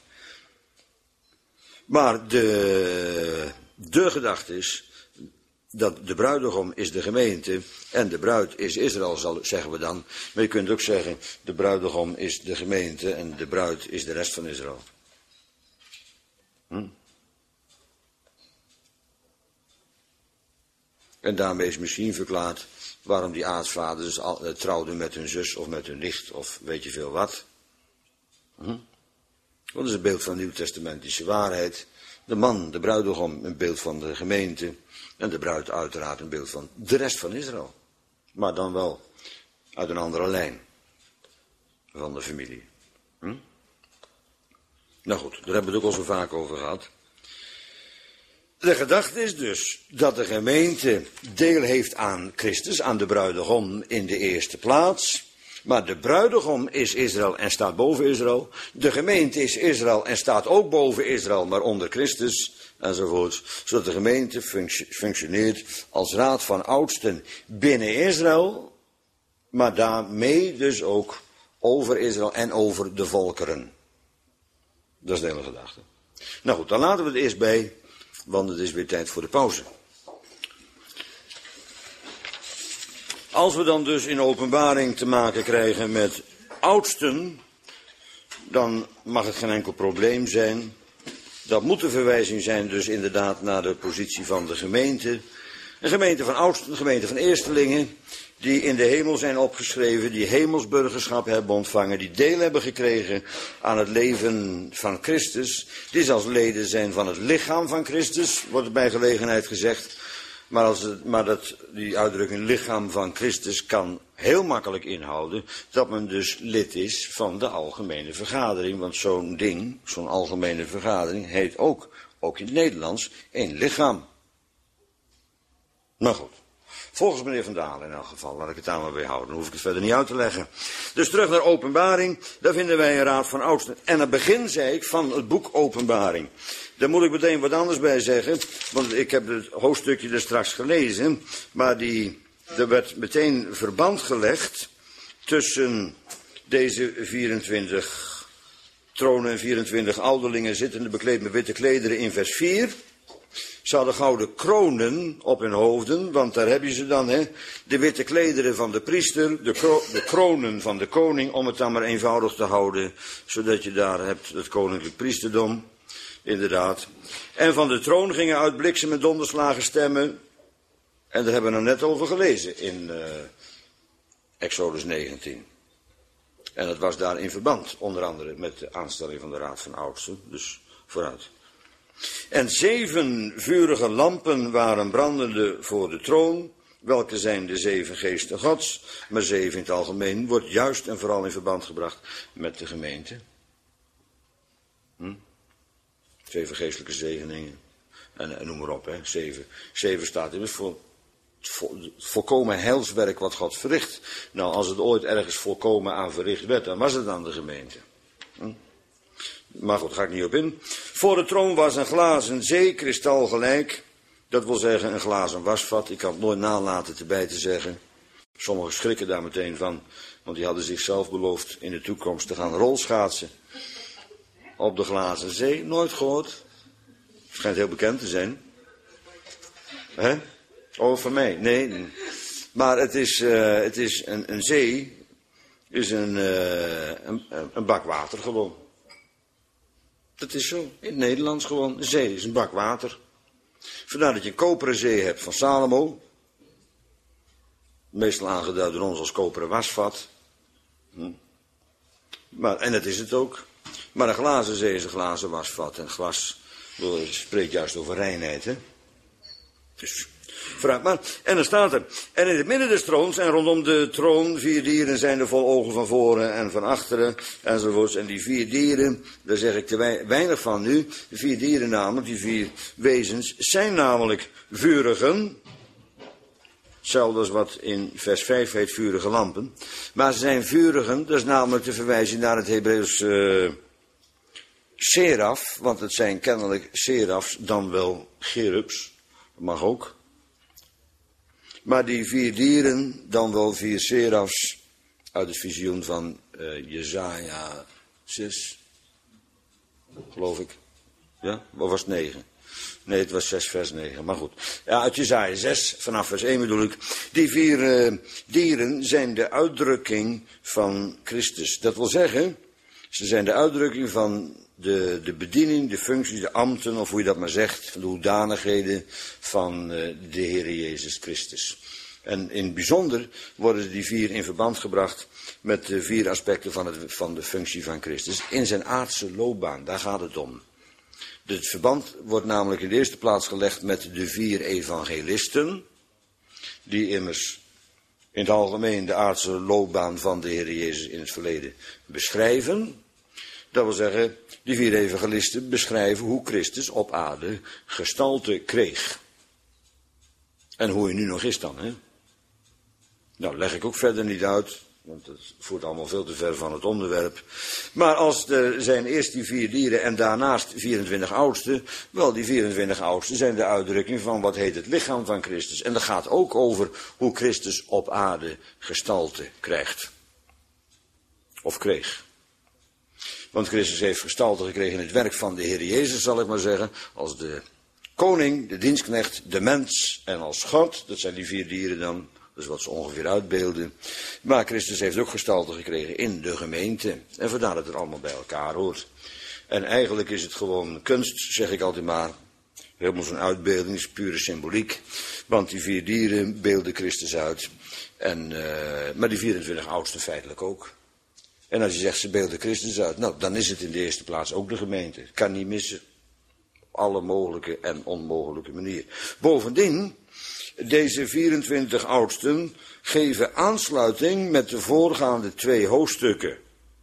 Maar de gedachte is dat de bruidegom is de gemeente en de bruid is Israël, zeggen we dan. Maar je kunt ook zeggen, de bruidegom is de gemeente en de bruid is de rest van Israël. En daarmee is misschien verklaard waarom die aartsvaders trouwden met hun zus of met hun nicht of weet je veel wat. Dat is een beeld van nieuwtestamentische waarheid. De man, de bruidegom, een beeld van de gemeente. En de bruid uiteraard een beeld van de rest van Israël. Maar dan wel uit een andere lijn van de familie. Nou goed, daar hebben we het ook al zo vaak over gehad. De gedachte is dus dat de gemeente deel heeft aan Christus, aan de bruidegom in de eerste plaats. Maar de bruidegom is Israël en staat boven Israël. De gemeente is Israël en staat ook boven Israël, maar onder Christus enzovoort. Zodat de gemeente functioneert als raad van oudsten binnen Israël. Maar daarmee dus ook over Israël en over de volkeren. Dat is de hele gedachte. Nou goed, dan laten we het eerst bij, want het is weer tijd voor de pauze. Als we dan dus in Openbaring te maken krijgen met oudsten, dan mag het geen enkel probleem zijn. Dat moet een verwijzing zijn dus inderdaad naar de positie van de gemeente. Een gemeente van oudsten, een gemeente van eerstelingen, die in de hemel zijn opgeschreven, die hemelsburgerschap hebben ontvangen, die deel hebben gekregen aan het leven van Christus, die zelfs leden zijn van het lichaam van Christus, wordt bij gelegenheid gezegd. Maar die uitdrukking lichaam van Christus kan heel makkelijk inhouden dat men dus lid is van de algemene vergadering. Want zo'n ding, zo'n algemene vergadering, heet ook in het Nederlands, één lichaam. Maar goed, volgens meneer Van Dalen in elk geval, laat ik het daar maar bij houden, dan hoef ik het verder niet uit te leggen. Dus terug naar Openbaring, daar vinden wij een raad van oudsten. En aan het begin zei ik van het boek Openbaring. Daar moet ik meteen wat anders bij zeggen, want ik heb het hoofdstukje er straks gelezen, maar er werd meteen verband gelegd tussen deze 24 tronen en 24 ouderlingen zittende bekleed met witte klederen in vers 4. Ze hadden gouden kronen op hun hoofden, want daar heb je ze dan, de witte klederen van de priester, de kronen van de koning, om het dan maar eenvoudig te houden, zodat je daar hebt het koninklijk priesterdom. Inderdaad. En van de troon gingen uit bliksem en donderslagen stemmen. En daar hebben we nou net over gelezen in Exodus 19. En dat was daar in verband, onder andere met de aanstelling van de Raad van Oudsten. Dus vooruit. En 7 vurige lampen waren brandende voor de troon, welke zijn de 7 geesten Gods. Maar 7 in het algemeen wordt juist en vooral in verband gebracht met de gemeente. 7 geestelijke zegeningen. En noem maar op, 7 staat in het volkomen heilswerk wat God verricht. Nou, als het ooit ergens volkomen aan verricht werd, dan was het aan de gemeente. Maar goed, daar ga ik niet op in. Voor de troon was een glazen zee, kristalgelijk. Dat wil zeggen een glazen wasvat. Ik kan het nooit nalaten erbij te zeggen. Sommigen schrikken daar meteen van. Want die hadden zichzelf beloofd in de toekomst te gaan rolschaatsen. Op de glazen zee. Nooit gehoord. Schijnt heel bekend te zijn. Hè? Oh, van mij? Nee. Maar het is een zee. Is een bak water gewoon. Dat is zo. In het Nederlands gewoon. Een zee is een bak water. Vandaar dat je een koperen zee hebt van Salomo. Meestal aangeduid door ons als koperen wasvat. En dat is het ook. Maar een glazen zee is een glazen wasvat. En glas spreekt juist over reinheid. Hè? Dus, vraag maar. En dan staat er. En in het midden des troons en rondom de troon 4 dieren zijn er vol ogen van voren en van achteren. Enzovoorts. En die 4 dieren, daar zeg ik te weinig van nu. De 4 dieren namelijk, die 4 wezens, zijn namelijk vurigen. Hetzelfde als wat in vers 5 heet vurige lampen. Maar ze zijn vurigen, dat is namelijk de verwijzing naar het Hebreeuws seraf. Want het zijn kennelijk serafs, dan wel cherubs. Dat mag ook. Maar die 4 dieren, dan wel 4 serafs, uit het visioen van Jesaja 6, geloof ik. Ja, of was het 9? Nee, het was 6 vers 9, maar goed. Ja, uit Jesaja 6, vanaf vers 1 bedoel ik. Die 4 dieren zijn de uitdrukking van Christus. Dat wil zeggen, ze zijn de uitdrukking van de bediening, de functies, de ambten, of hoe je dat maar zegt, de hoedanigheden van de Heer Jezus Christus. En in het bijzonder worden die 4 in verband gebracht met de 4 aspecten van de functie van Christus in zijn aardse loopbaan. Daar gaat het om. Het verband wordt namelijk in de eerste plaats gelegd met de 4 evangelisten, die immers in het algemeen de aardse loopbaan van de Heer Jezus in het verleden beschrijven. Dat wil zeggen, die 4 evangelisten beschrijven hoe Christus op aarde gestalte kreeg. En hoe hij nu nog is dan, hè? Nou, leg ik ook verder niet uit, want dat voert allemaal veel te ver van het onderwerp. Maar als er zijn eerst die 4 dieren en daarnaast 24 oudsten, wel, die 24 oudsten zijn de uitdrukking van wat heet het lichaam van Christus. En dat gaat ook over hoe Christus op aarde gestalte krijgt. Of kreeg. Want Christus heeft gestalte gekregen in het werk van de Heer Jezus, zal ik maar zeggen, als de koning, de dienstknecht, de mens en als God. Dat zijn die 4 dieren dan. Dat is wat ze ongeveer uitbeelden. Maar Christus heeft ook gestalte gekregen in de gemeente. En vandaar dat het allemaal bij elkaar hoort. En eigenlijk is het gewoon kunst, zeg ik altijd maar. Helemaal zo'n uitbeelding is pure symboliek. Want die 4 dieren beelden Christus uit. Maar die 24 oudsten feitelijk ook. En als je zegt ze beelden Christus uit, nou dan is het in de eerste plaats ook de gemeente. Kan niet missen. Op alle mogelijke en onmogelijke manieren. Bovendien, deze 24 oudsten geven aansluiting met de voorgaande 2 hoofdstukken.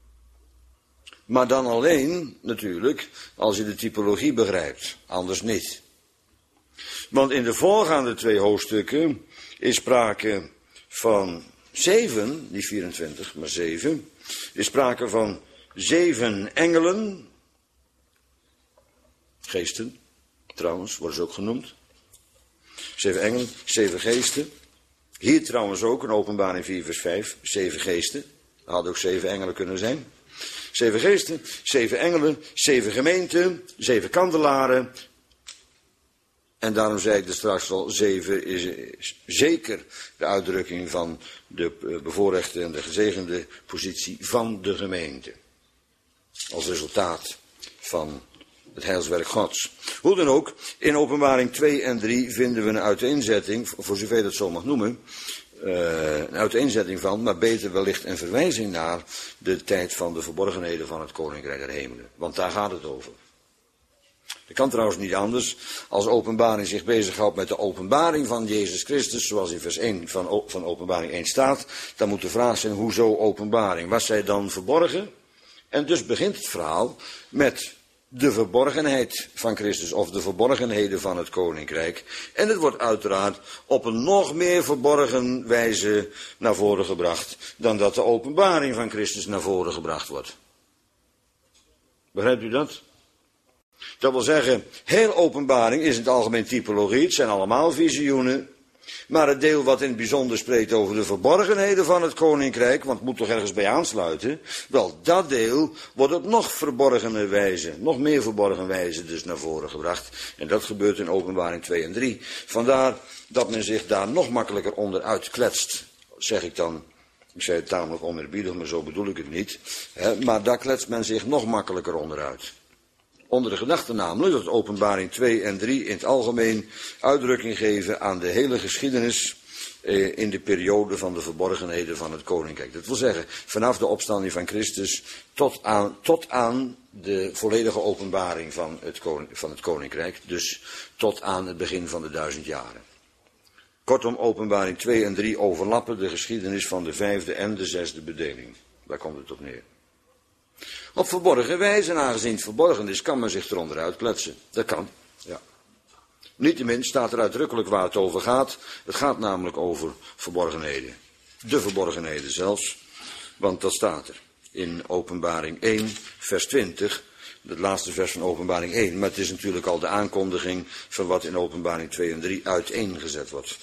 Maar dan alleen, natuurlijk, als je de typologie begrijpt. Anders niet. Want in de voorgaande 2 hoofdstukken is sprake van 7, niet 24, maar 7. Is sprake van 7 engelen. Geesten, trouwens, worden ze ook genoemd. 7 engelen, 7 geesten. Hier trouwens ook, in Openbaring 4 vers 5, 7 geesten. Dat had ook 7 engelen kunnen zijn. 7 geesten, 7 engelen, 7 gemeenten, 7 kandelaren. En daarom zei ik er straks al, 7 is zeker de uitdrukking van de bevoorrechte en de gezegende positie van de gemeente. Als resultaat van het heilswerk Gods. Hoe dan ook, in Openbaring 2 en 3 vinden we een uiteenzetting, voor zover je dat zo mag noemen, een uiteenzetting van, maar beter wellicht een verwijzing naar de tijd van de verborgenheden van het Koninkrijk der Hemelen. Want daar gaat het over. Het kan trouwens niet anders als Openbaring zich bezighoudt met de openbaring van Jezus Christus, zoals in vers 1 van Openbaring 1 staat. Dan moet de vraag zijn, hoezo openbaring? Was zij dan verborgen? En dus begint het verhaal met de verborgenheid van Christus, of de verborgenheden van het Koninkrijk. En het wordt uiteraard op een nog meer verborgen wijze naar voren gebracht, dan dat de openbaring van Christus naar voren gebracht wordt. Begrijpt u dat? Dat wil zeggen, heel Openbaring is in het algemeen typologie, het zijn allemaal visioenen. Maar het deel wat in het bijzonder spreekt over de verborgenheden van het Koninkrijk, want het moet toch ergens bij aansluiten, wel, dat deel wordt op nog verborgene wijze, nog meer verborgen wijze dus naar voren gebracht. En dat gebeurt in Openbaring 2 en 3. Vandaar dat men zich daar nog makkelijker onderuit kletst, zeg ik dan. Ik zei het tamelijk oneerbiedig, maar zo bedoel ik het niet. Maar daar kletst men zich nog makkelijker onderuit. Onder de gedachte namelijk dat Openbaring 2 en 3 in het algemeen uitdrukking geven aan de hele geschiedenis in de periode van de verborgenheden van het Koninkrijk. Dat wil zeggen, vanaf de opstanding van Christus tot aan de volledige openbaring van het Koninkrijk. Dus tot aan het begin van de 1000 jaren. Kortom, Openbaring 2 en 3 overlappen de geschiedenis van de 5e en de 6e bedeling. Daar komt het op neer. Op verborgen wijze, en aangezien het verborgen is, kan men zich eronder uitkletsen. Dat kan, ja. Niettemin staat er uitdrukkelijk waar het over gaat. Het gaat namelijk over verborgenheden. De verborgenheden zelfs. Want dat staat er in Openbaring 1, vers 20. Het laatste vers van Openbaring 1. Maar het is natuurlijk al de aankondiging van wat in Openbaring 2 en 3 uiteengezet wordt.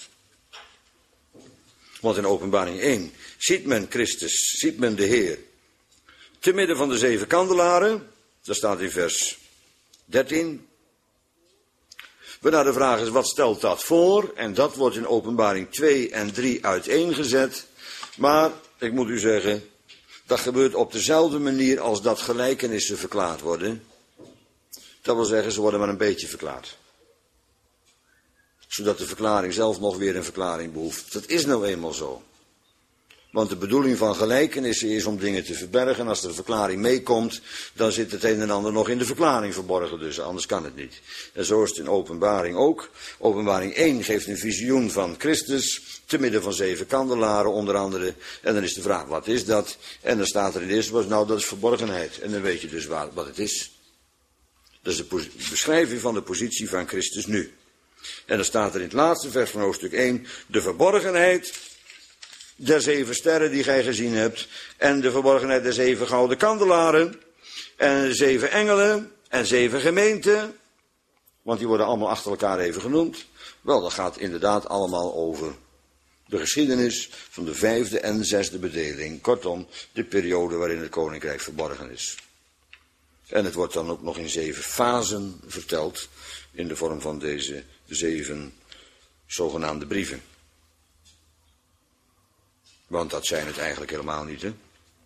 Want in Openbaring 1 ziet men Christus, ziet men de Heer. Te midden van de 7 kandelaren. Dat staat in vers 13. Waarna de vraag is, wat stelt dat voor? En dat wordt in Openbaring 2 en 3 uiteengezet. Maar, ik moet u zeggen, dat gebeurt op dezelfde manier als dat gelijkenissen verklaard worden. Dat wil zeggen, ze worden maar een beetje verklaard. Zodat de verklaring zelf nog weer een verklaring behoeft. Dat is nou eenmaal zo. Want de bedoeling van gelijkenissen is om dingen te verbergen. En als er een verklaring meekomt, dan zit het een en ander nog in de verklaring verborgen. Dus anders kan het niet. En zo is het in Openbaring ook. Openbaring 1 geeft een visioen van Christus, te midden van 7 kandelaren onder andere. En dan is de vraag, wat is dat? En dan staat er in de eerste plaats, nou dat is verborgenheid. En dan weet je dus wat het is. Dat is de beschrijving van de positie van Christus nu. En dan staat er in het laatste vers van hoofdstuk 1, de verborgenheid der 7 sterren die gij gezien hebt, en de verborgenheid der 7 gouden kandelaren, en 7 engelen, en 7 gemeenten, want die worden allemaal achter elkaar even genoemd. Wel, dat gaat inderdaad allemaal over de geschiedenis van de 5e en 6e bedeling. Kortom, de periode waarin het koninkrijk verborgen is. En het wordt dan ook nog in 7 fasen verteld, in de vorm van deze 7 zogenaamde brieven. Want dat zijn het eigenlijk helemaal niet, hè?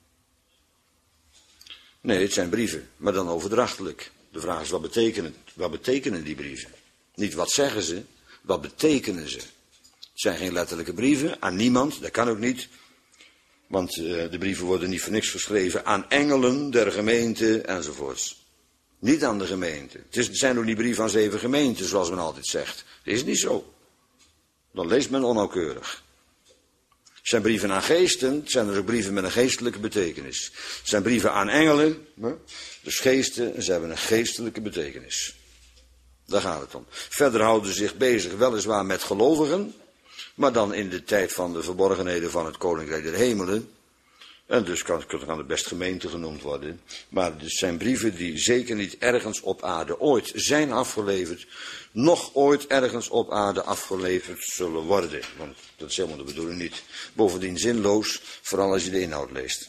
Nee, het zijn brieven, maar dan overdrachtelijk. De vraag is, wat betekenen die brieven? Niet wat zeggen ze, wat betekenen ze? Het zijn geen letterlijke brieven, aan niemand, dat kan ook niet. Want de brieven worden niet voor niks geschreven aan engelen der gemeente enzovoorts. Niet aan de gemeente. Het zijn ook niet brieven aan 7 gemeenten, zoals men altijd zegt. Dat is niet zo. Dan leest men onnauwkeurig. Het zijn brieven aan geesten, het zijn er ook brieven met een geestelijke betekenis. Het zijn brieven aan engelen, dus geesten, en ze hebben een geestelijke betekenis. Daar gaat het om. Verder houden ze zich bezig weliswaar met gelovigen, maar dan in de tijd van de verborgenheden van het koninkrijk der hemelen. En dus kan het best gemeente genoemd worden. Maar het zijn brieven die zeker niet ergens op aarde ooit zijn afgeleverd, nog ooit ergens op aarde afgeleverd zullen worden. Want dat is helemaal de bedoeling niet. Bovendien zinloos, vooral als je de inhoud leest.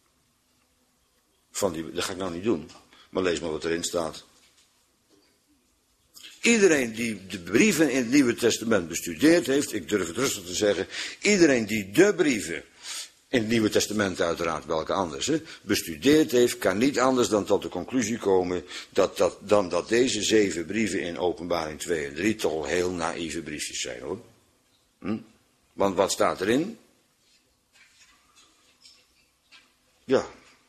Dat ga ik nou niet doen, maar lees maar wat erin staat. Iedereen die de brieven in het Nieuwe Testament bestudeerd heeft, ik durf het rustig te zeggen, iedereen die de brieven in het Nieuwe Testament uiteraard, welke anders, bestudeerd heeft, kan niet anders dan tot de conclusie komen dat deze 7 brieven in Openbaring 2 en 3 toch al heel naïeve briefjes zijn, hoor. Want wat staat erin? Ja,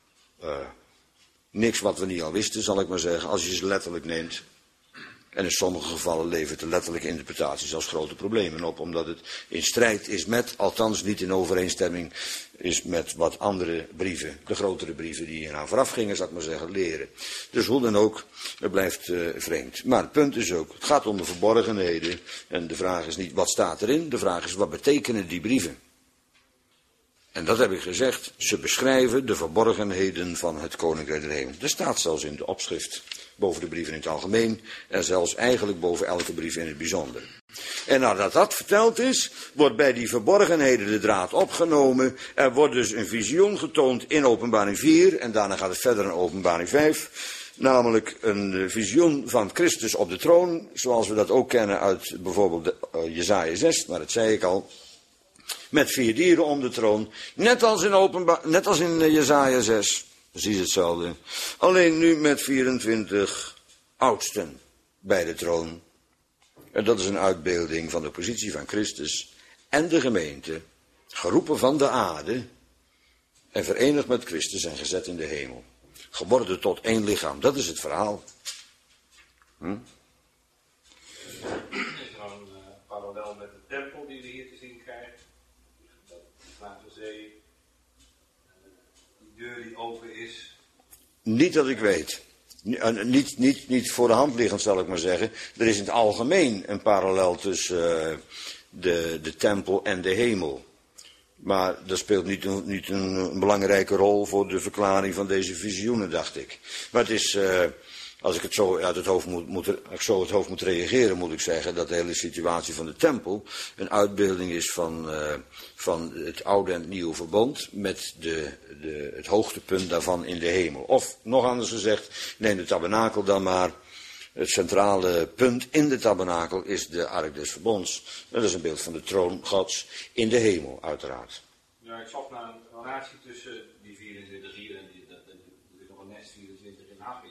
niks wat we niet al wisten, zal ik maar zeggen, als je ze letterlijk neemt. En in sommige gevallen levert de letterlijke interpretatie zelfs grote problemen op, omdat het in strijd is met, althans niet in overeenstemming is met wat andere brieven, de grotere brieven die hieraan vooraf gingen, zal ik maar zeggen, leren. Dus hoe dan ook, het blijft vreemd. Maar het punt is ook, het gaat om de verborgenheden. En de vraag is niet, wat staat erin? De vraag is, wat betekenen die brieven? En dat heb ik gezegd, ze beschrijven de verborgenheden van het koninkrijk der hemel. Dat staat zelfs in de opschrift, boven de brieven in het algemeen, en zelfs eigenlijk boven elke brief in het bijzonder. En nadat dat verteld is, wordt bij die verborgenheden de draad opgenomen. Er wordt dus een visioen getoond in Openbaring 4, en daarna gaat het verder in Openbaring 5. Namelijk een visioen van Christus op de troon, zoals we dat ook kennen uit bijvoorbeeld Jesaja 6, maar dat zei ik al. Met 4 dieren om de troon, net als in Jesaja 6. Precies hetzelfde. Alleen nu met 24 oudsten bij de troon. En dat is een uitbeelding van de positie van Christus en de gemeente, geroepen van de aarde en verenigd met Christus en gezet in de hemel. Geworden tot 1 lichaam, dat is het verhaal. Is er een parallel met de tempel die we hier te zien krijgen? Dat Glazen Zee, die deur die open is. Niet dat ik weet. Niet voor de hand liggend, zal ik maar zeggen. Er is in het algemeen een parallel tussen de tempel en de hemel. Maar dat speelt niet een belangrijke rol voor de verklaring van deze visioenen, dacht ik. Maar het is, als ik het zo uit het hoofd moet reageren, moet ik zeggen dat de hele situatie van de tempel een uitbeelding is van het oude en het nieuwe verbond met het hoogtepunt daarvan in de hemel. Of, nog anders gezegd, neem de tabernakel dan maar. Het centrale punt in de tabernakel is de ark des verbonds. Dat is een beeld van de troon Gods in de hemel, uiteraard. Ja, ik zocht naar een relatie tussen die 24 hier en er is nog een nest 24 in Haggai.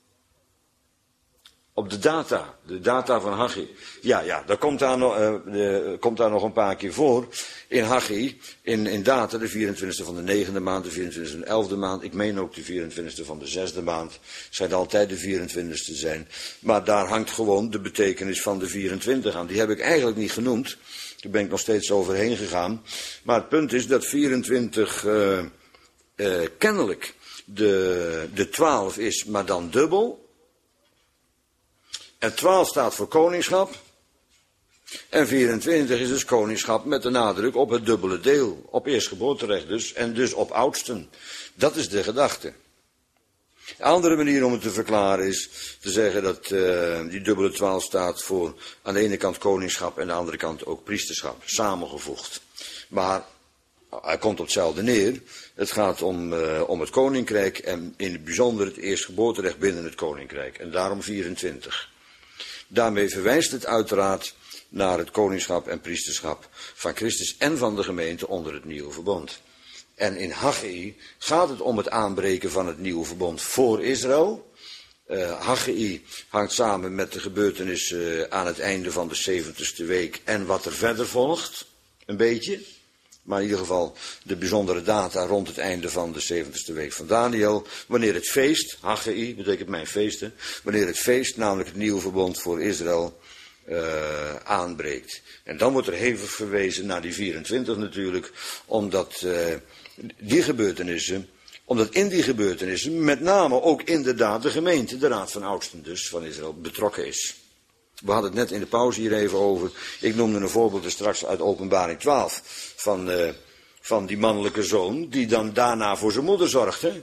Op de data van Haggai. Ja, daar komt daar nog een paar keer voor. In Haggai, in data, de 24e van de 9e maand, de 24e van de 11e maand. Ik meen ook de 24e van de 6e maand. Schijnt altijd de 24e te zijn. Maar daar hangt gewoon de betekenis van de 24 aan. Die heb ik eigenlijk niet genoemd. Daar ben ik nog steeds overheen gegaan. Maar het punt is dat 24 kennelijk de 12 is, maar dan dubbel. En 12 staat voor koningschap. En 24 is dus koningschap met de nadruk op het dubbele deel. Op eerstgeboorterecht dus. En dus op oudsten. Dat is de gedachte. Een andere manier om het te verklaren is te zeggen dat die dubbele 12 staat voor aan de ene kant koningschap en aan de andere kant ook priesterschap. Samengevoegd. Maar hij komt op hetzelfde neer. Het gaat om het koninkrijk en in het bijzonder het eerstgeboorterecht binnen het koninkrijk. En daarom 24. Daarmee verwijst het uiteraard naar het koningschap en priesterschap van Christus en van de gemeente onder het nieuwe verbond. En in Haggai gaat het om het aanbreken van het nieuwe verbond voor Israël. Haggai hangt samen met de gebeurtenissen aan het einde van de 70ste week en wat er verder volgt, een beetje. Maar in ieder geval de bijzondere data rond het einde van de 70ste week van Daniel. Wanneer het feest, Haggai betekent mijn feesten, wanneer het feest, namelijk het nieuwe verbond voor Israël, aanbreekt. En dan wordt er hevig verwezen naar die 24 natuurlijk, omdat in die gebeurtenissen met name ook inderdaad de gemeente, de Raad van Oudsten dus, van Israël, betrokken is. We hadden het net in de pauze hier even over. Ik noemde een voorbeeld straks uit Openbaring 12. Van die mannelijke zoon die dan daarna voor zijn moeder zorgde.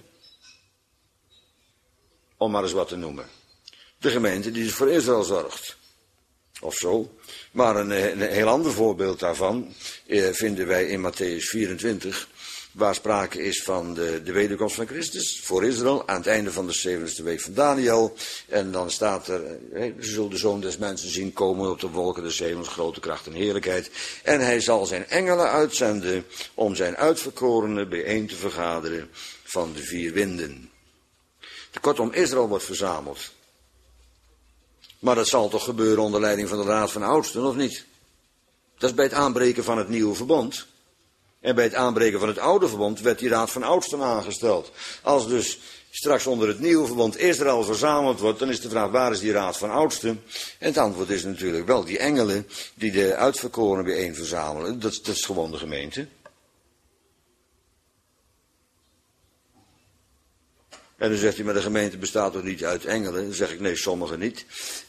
Om maar eens wat te noemen. De gemeente die dus voor Israël zorgt. Of zo. Maar een heel ander voorbeeld daarvan vinden wij in Mattheüs 24. Waar sprake is van de wederkomst van Christus voor Israël aan het einde van de 70ste week van Daniel. En dan staat er, ze zullen de Zoon des Mensen zien komen op de wolken des hemels, grote kracht en heerlijkheid. En hij zal zijn engelen uitzenden om zijn uitverkorenen bijeen te vergaderen van de 4 winden. Kortom, Israël wordt verzameld. Maar dat zal toch gebeuren onder leiding van de Raad van Oudsten, of niet? Dat is bij het aanbreken van het nieuwe verbond. En bij het aanbreken van het oude verbond werd die Raad van Oudsten aangesteld. Als dus straks onder het nieuwe verbond Israël verzameld wordt, dan is de vraag, waar is die Raad van Oudsten? En het antwoord is natuurlijk wel die engelen die de uitverkorenen bijeen verzamelen. Dat is gewoon de gemeente. En dan zegt hij, maar de gemeente bestaat toch niet uit engelen? Dan zeg ik, nee, sommigen niet.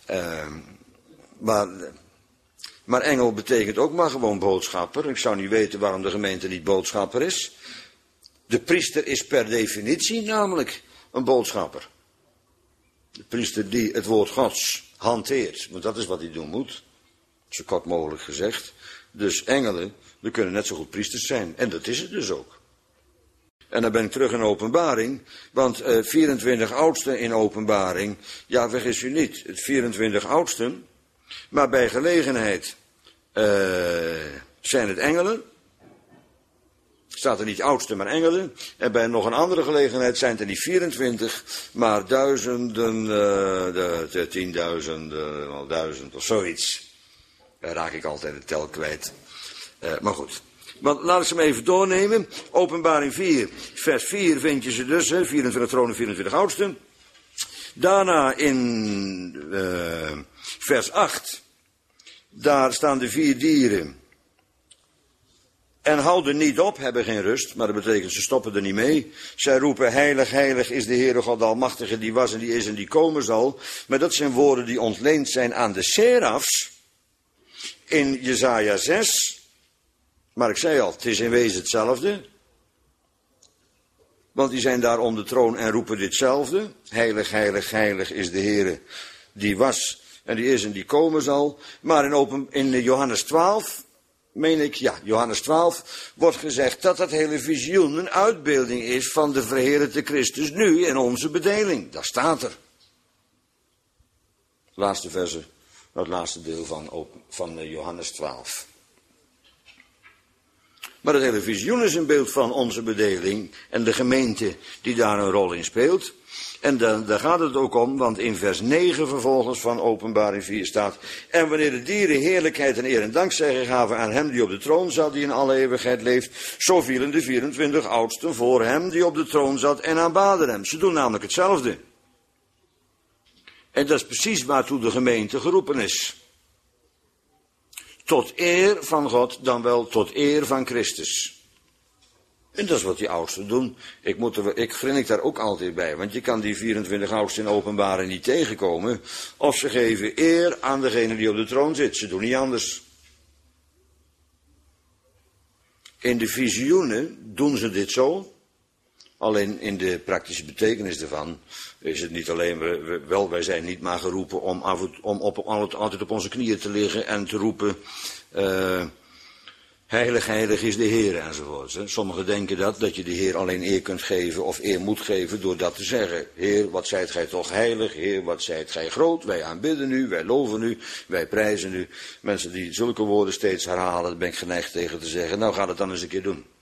Maar engel betekent ook maar gewoon boodschapper. Ik zou niet weten waarom de gemeente niet boodschapper is. De priester is per definitie namelijk een boodschapper. De priester die het woord Gods hanteert. Want dat is wat hij doen moet. Zo kort mogelijk gezegd. Dus engelen, we kunnen net zo goed priesters zijn. En dat is het dus ook. En dan ben ik terug in Openbaring. Want 24 oudsten in Openbaring. Ja, vergis u niet. Het 24 oudsten. Maar bij gelegenheid zijn het engelen. Staat er niet oudsten, maar engelen. En bij nog een andere gelegenheid zijn het er niet 24, maar duizenden, 10.000, al 1000 of zoiets. Daar raak ik altijd de tel kwijt. Maar goed. Want laat ik ze maar even doornemen. Openbaring 4, vers 4 vind je ze dus. 24 tronen, 24 oudsten. Daarna in vers 8. Daar staan de 4 dieren. En houden niet op, hebben geen rust, maar dat betekent ze stoppen er niet mee. Zij roepen, heilig, heilig is de Heere God Almachtige, die was en die is en die komen zal. Maar dat zijn woorden die ontleend zijn aan de serafs in Jesaja 6. Maar ik zei al, het is in wezen hetzelfde. Want die zijn daar om de troon en roepen ditzelfde. Heilig, heilig, heilig is de Heere, die was en die is en die komen zal. Maar in Johannes 12... meen ik, ja, Johannes 12, wordt gezegd dat hele visioen een uitbeelding is van de verheerlijkte Christus nu in onze bedeling. Dat staat er. Laatste verse, het laatste deel van Johannes 12. Maar het hele visioen is een beeld van onze bedeling en de gemeente die daar een rol in speelt. En daar gaat het ook om, want in vers 9 vervolgens van Openbaring 4 staat: en wanneer de dieren heerlijkheid en eer en dankzegging gaven aan hem die op de troon zat, die in alle eeuwigheid leeft, zo vielen de 24 oudsten voor hem die op de troon zat en aanbaden hem. Ze doen namelijk hetzelfde. En dat is precies waartoe de gemeente geroepen is. Tot eer van God, dan wel tot eer van Christus. En dat is wat die oudsten doen. Ik grinnik daar ook altijd bij, want je kan die 24 oudsten in Openbaring niet tegenkomen. Of ze geven eer aan degene die op de troon zit. Ze doen niet anders. In de visioenen doen ze dit zo. Alleen in de praktische betekenis ervan is het niet alleen, wij zijn niet maar geroepen om altijd op onze knieën te liggen en te roepen, heilig, heilig is de Heer enzovoort. Sommigen denken dat je de Heer alleen eer kunt geven of eer moet geven door dat te zeggen. Heer, wat zijt gij toch heilig, Heer, wat zijt gij groot, wij aanbidden u, wij loven u, wij prijzen u. Mensen die zulke woorden steeds herhalen, daar ben ik geneigd tegen te zeggen, nou ga het dan eens een keer doen.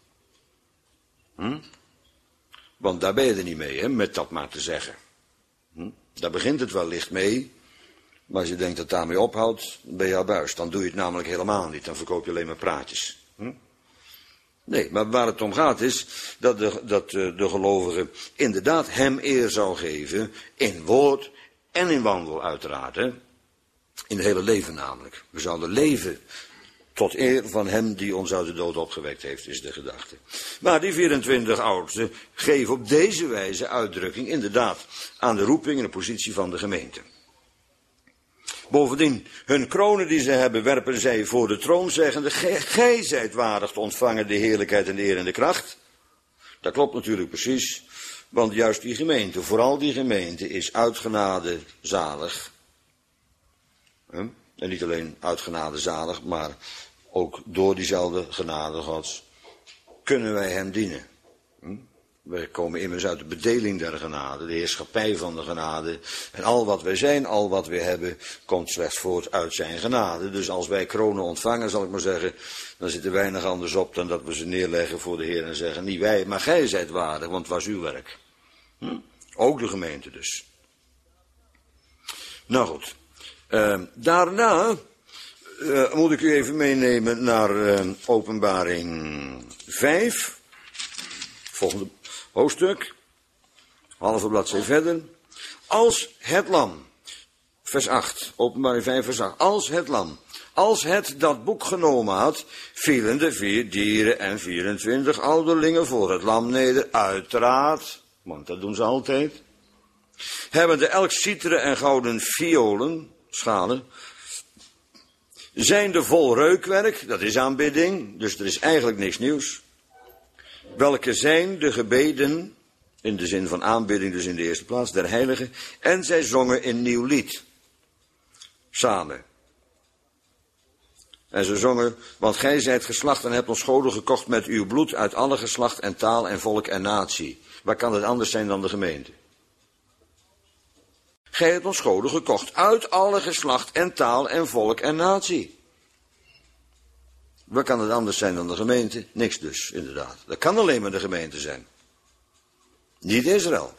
Want daar ben je er niet mee, hè, met dat maar te zeggen. Daar begint het wellicht mee. Maar als je denkt dat het daarmee ophoudt, dan ben je al buis. Dan doe je het namelijk helemaal niet. Dan verkoop je alleen maar praatjes. Nee, maar waar het om gaat is dat de gelovige inderdaad hem eer zou geven. In woord en in wandel uiteraard. Hè. In het hele leven namelijk. We zouden leven tot eer van hem die ons uit de dood opgewekt heeft, is de gedachte. Maar die 24 oudsten geven op deze wijze uitdrukking inderdaad aan de roeping en de positie van de gemeente. Bovendien, hun kronen die ze hebben werpen zij voor de troon, zeggende, gij zijt waardig te ontvangen de heerlijkheid en de eer en de kracht. Dat klopt natuurlijk precies, want juist die gemeente, vooral die gemeente, is uit genade zalig. En niet alleen uit genade zalig, maar ook door diezelfde genade Gods kunnen wij hem dienen. Wij komen immers uit de bedeling der genade, de heerschappij van de genade. En al wat wij zijn, al wat we hebben, komt slechts voort uit zijn genade. Dus als wij kronen ontvangen, zal ik maar zeggen, dan zit er weinig anders op dan dat we ze neerleggen voor de Heer en zeggen, niet wij, maar gij zijt waardig, want het was uw werk. Ook de gemeente dus. Nou goed. Daarna moet ik u even meenemen naar Openbaring 5. Volgende hoofdstuk. Halve bladzijde verder. Als het lam. Vers 8. Openbaring 5 vers 8. Als het lam. Als het dat boek genomen had, vielen de 4 dieren en 24 ouderlingen voor het lam neder. Uiteraard. Want dat doen ze altijd. Hebbende elk citeren en gouden violen, schalen, zijn de vol reukwerk, dat is aanbidding, dus er is eigenlijk niks nieuws. Welke zijn de gebeden, in de zin van aanbidding dus in de eerste plaats, der heiligen, en zij zongen een nieuw lied, samen. En ze zongen, want gij zijt geslacht en hebt ons goden gekocht met uw bloed uit alle geslacht en taal en volk en natie. Waar kan het anders zijn dan de gemeente? Gij hebt ons goden gekocht uit alle geslacht en taal en volk en natie. Waar kan het anders zijn dan de gemeente? Niks dus, inderdaad. Dat kan alleen maar de gemeente zijn. Niet Israël.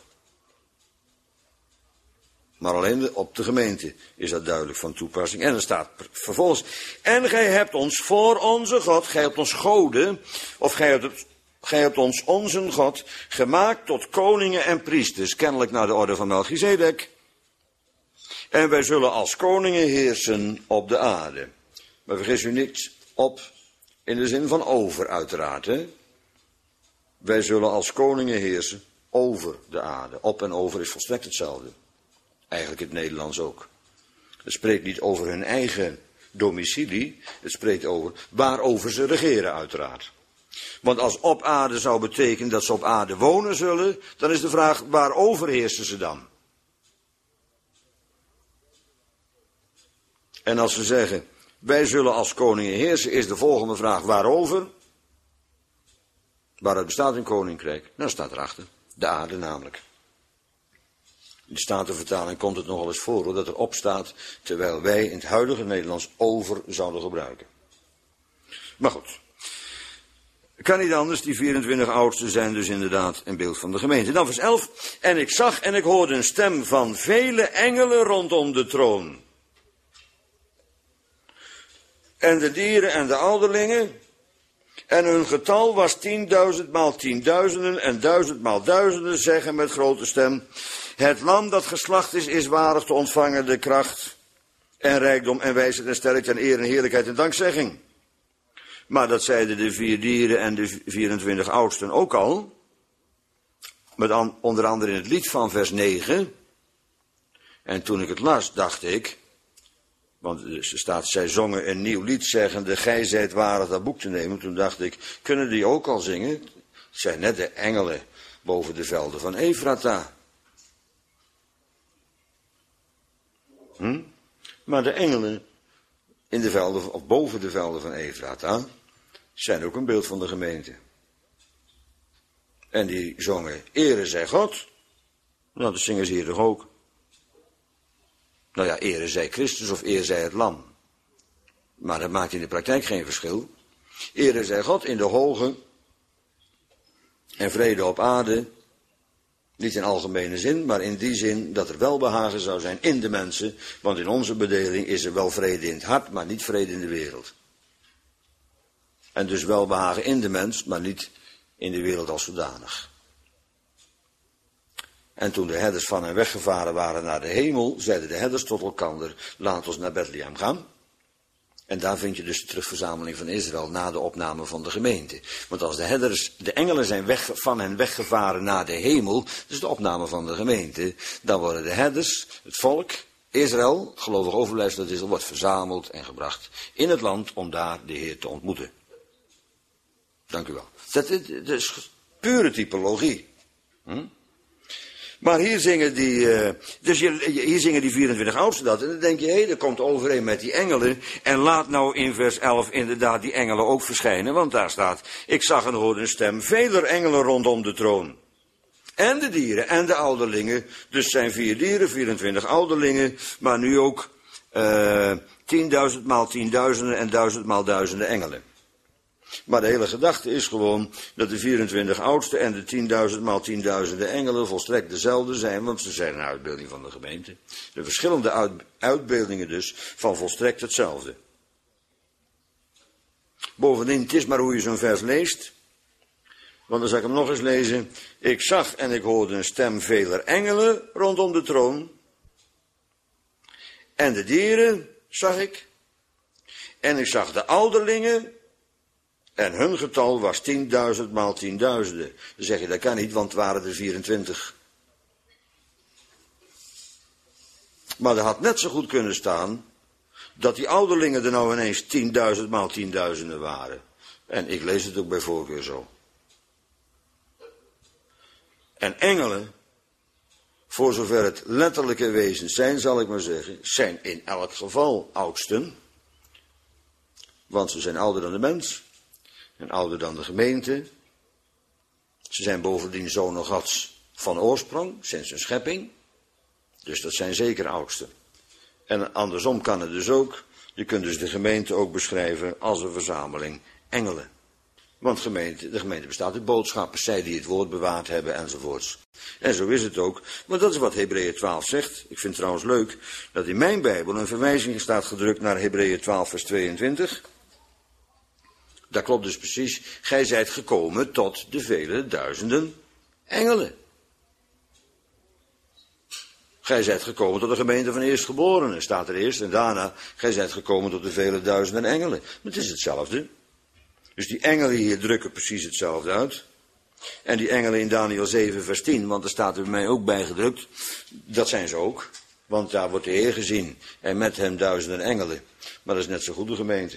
Maar alleen op de gemeente is dat duidelijk van toepassing. En er staat vervolgens, en gij hebt ons voor onze God, gij hebt ons goden, of gij hebt ons onze God gemaakt tot koningen en priesters, kennelijk naar de orde van Melchizedek. En wij zullen als koningen heersen op de aarde. Maar vergis u niet op, In de zin van over, uiteraard. Hè? Wij zullen als koningen heersen over de aarde. Op en over is volstrekt hetzelfde. Eigenlijk het Nederlands ook. Het spreekt niet over hun eigen domicilie. Het spreekt over waarover ze regeren, uiteraard. Want als op aarde zou betekenen dat ze op aarde wonen zullen, dan is de vraag, waarover heersen ze dan? En als ze zeggen, wij zullen als koningen heersen, is de volgende vraag, waarover? Waaruit bestaat een koninkrijk? Nou, staat erachter. De aarde namelijk. In de Statenvertaling komt het nogal eens voor, hoor, dat er op staat, terwijl wij in het huidige Nederlands over zouden gebruiken. Maar goed. Kan niet anders, die 24 oudsten zijn dus inderdaad een beeld van de gemeente. Dan vers 11. En ik zag en ik hoorde een stem van vele engelen rondom de troon. En de dieren en de ouderlingen. En hun getal was 10.000 maal 10.000 en 1000 maal 1000 zeggen met grote stem. Het lam dat geslacht is waardig te ontvangen de kracht en rijkdom en wijsheid en sterkte en eer en heerlijkheid en dankzegging. Maar dat zeiden de 4 dieren en de 24 oudsten ook al. Met onder andere in het lied van vers 9. En toen ik het las, dacht ik, want er staat, zij zongen een nieuw lied zeggende, gij zijt waardig dat boek te nemen. Toen dacht ik, kunnen die ook al zingen? Het zijn net de engelen boven de velden van Efrata. Maar de engelen in de velden, of boven de velden van Efrata, zijn ook een beeld van de gemeente. En die zongen, ere zij God. Nou, dat zingen ze hier toch ook. Nou ja, ere zij Christus of ere zij het lam. Maar dat maakt in de praktijk geen verschil. Ere zij God in de hoge en vrede op aarde. Niet in algemene zin, maar in die zin dat er welbehagen zou zijn in de mensen. Want in onze bedeling is er wel vrede in het hart, maar niet vrede in de wereld. En dus welbehagen in de mens, maar niet in de wereld als zodanig. En toen de herders van hen weggevaren waren naar de hemel, zeiden de herders tot elkander, laat ons naar Bethlehem gaan. En daar vind je dus de terugverzameling van Israël na de opname van de gemeente. Want als de herders, de engelen zijn van hen weggevaren naar de hemel, dus de opname van de gemeente, dan worden de herders, het volk, Israël, gelovig overblijfsel dat Israël, wordt verzameld en gebracht in het land om daar de Heer te ontmoeten. Dank u wel. Dat is pure typologie. Maar hier zingen hier zingen die 24 oudsten dat. En dan denk je, hé, dat komt overeen met die engelen. En laat nou in vers 11 inderdaad die engelen ook verschijnen. Want daar staat, ik zag en hoorde een stem, veler engelen rondom de troon. En de dieren en de ouderlingen. Dus zijn 4 dieren, 24 ouderlingen. Maar nu ook 10.000 maal 10.000 en 1000 maal 1000 engelen. Maar de hele gedachte is gewoon dat de 24 oudsten en de 10.000 maal 10.000 engelen volstrekt dezelfde zijn, want ze zijn een uitbeelding van de gemeente. De verschillende uitbeeldingen dus van volstrekt hetzelfde. Bovendien, het is maar hoe je zo'n vers leest. Want dan zal ik hem nog eens lezen. Ik zag en ik hoorde een stem veler engelen rondom de troon. En de dieren zag ik. En ik zag de ouderlingen. En hun getal was 10.000 maal 10.000. Dan zeg je, dat kan niet, want het waren er 24. Maar er had net zo goed kunnen staan dat die ouderlingen er nou ineens 10.000 maal 10.000 waren. En ik lees het ook bij voorkeur zo. En engelen, voor zover het letterlijke wezens zijn, zal ik maar zeggen, zijn in elk geval oudsten. Want ze zijn ouder dan de mens. En ouder dan de gemeente. Ze zijn bovendien zonen Gods van oorsprong, sinds hun schepping. Dus dat zijn zeker oudsten. En andersom kan het dus ook. Je kunt dus de gemeente ook beschrijven als een verzameling engelen. Want de gemeente bestaat uit boodschappers, zij die het woord bewaard hebben enzovoorts. En zo is het ook, want dat is wat Hebreeën 12 zegt. Ik vind het trouwens leuk dat in mijn Bijbel een verwijzing staat gedrukt naar Hebreeën 12 vers 22. Dat klopt dus precies. Gij zijt gekomen tot de vele duizenden engelen. Gij zijt gekomen tot de gemeente van eerstgeborenen, staat er eerst. En daarna, gij zijt gekomen tot de vele duizenden engelen. Maar het is hetzelfde. Dus die engelen hier drukken precies hetzelfde uit. En die engelen in Daniel 7 vers 10, want er staat er bij mij ook bijgedrukt, dat zijn ze ook. Want daar wordt de Heer gezien en met hem duizenden engelen. Maar dat is net zo goed de gemeente.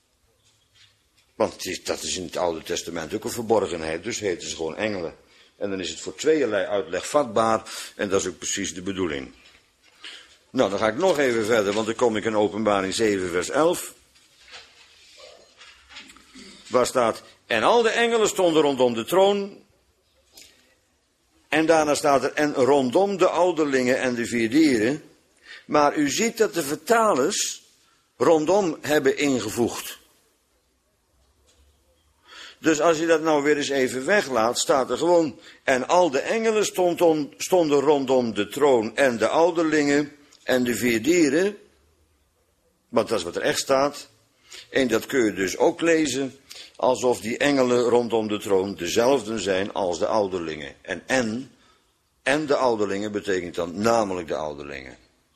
Want dat is in het Oude Testament ook een verborgenheid, dus heten ze gewoon engelen. En dan is het voor tweeërlei uitleg vatbaar en dat is ook precies de bedoeling. Nou, dan ga ik nog even verder, want dan kom ik in Openbaring 7 vers 11. Waar staat, en al de engelen stonden rondom de troon. En daarna staat er, en rondom de ouderlingen en de vier dieren. Maar u ziet dat de vertalers rondom hebben ingevoegd. Dus als je dat nou weer eens even weglaat, staat er gewoon, en al de engelen stonden rondom de troon en de ouderlingen en de vier dieren. Want dat is wat er echt staat. En dat kun je dus ook lezen alsof die engelen rondom de troon dezelfde zijn als de ouderlingen. En de ouderlingen betekent dan namelijk de ouderlingen.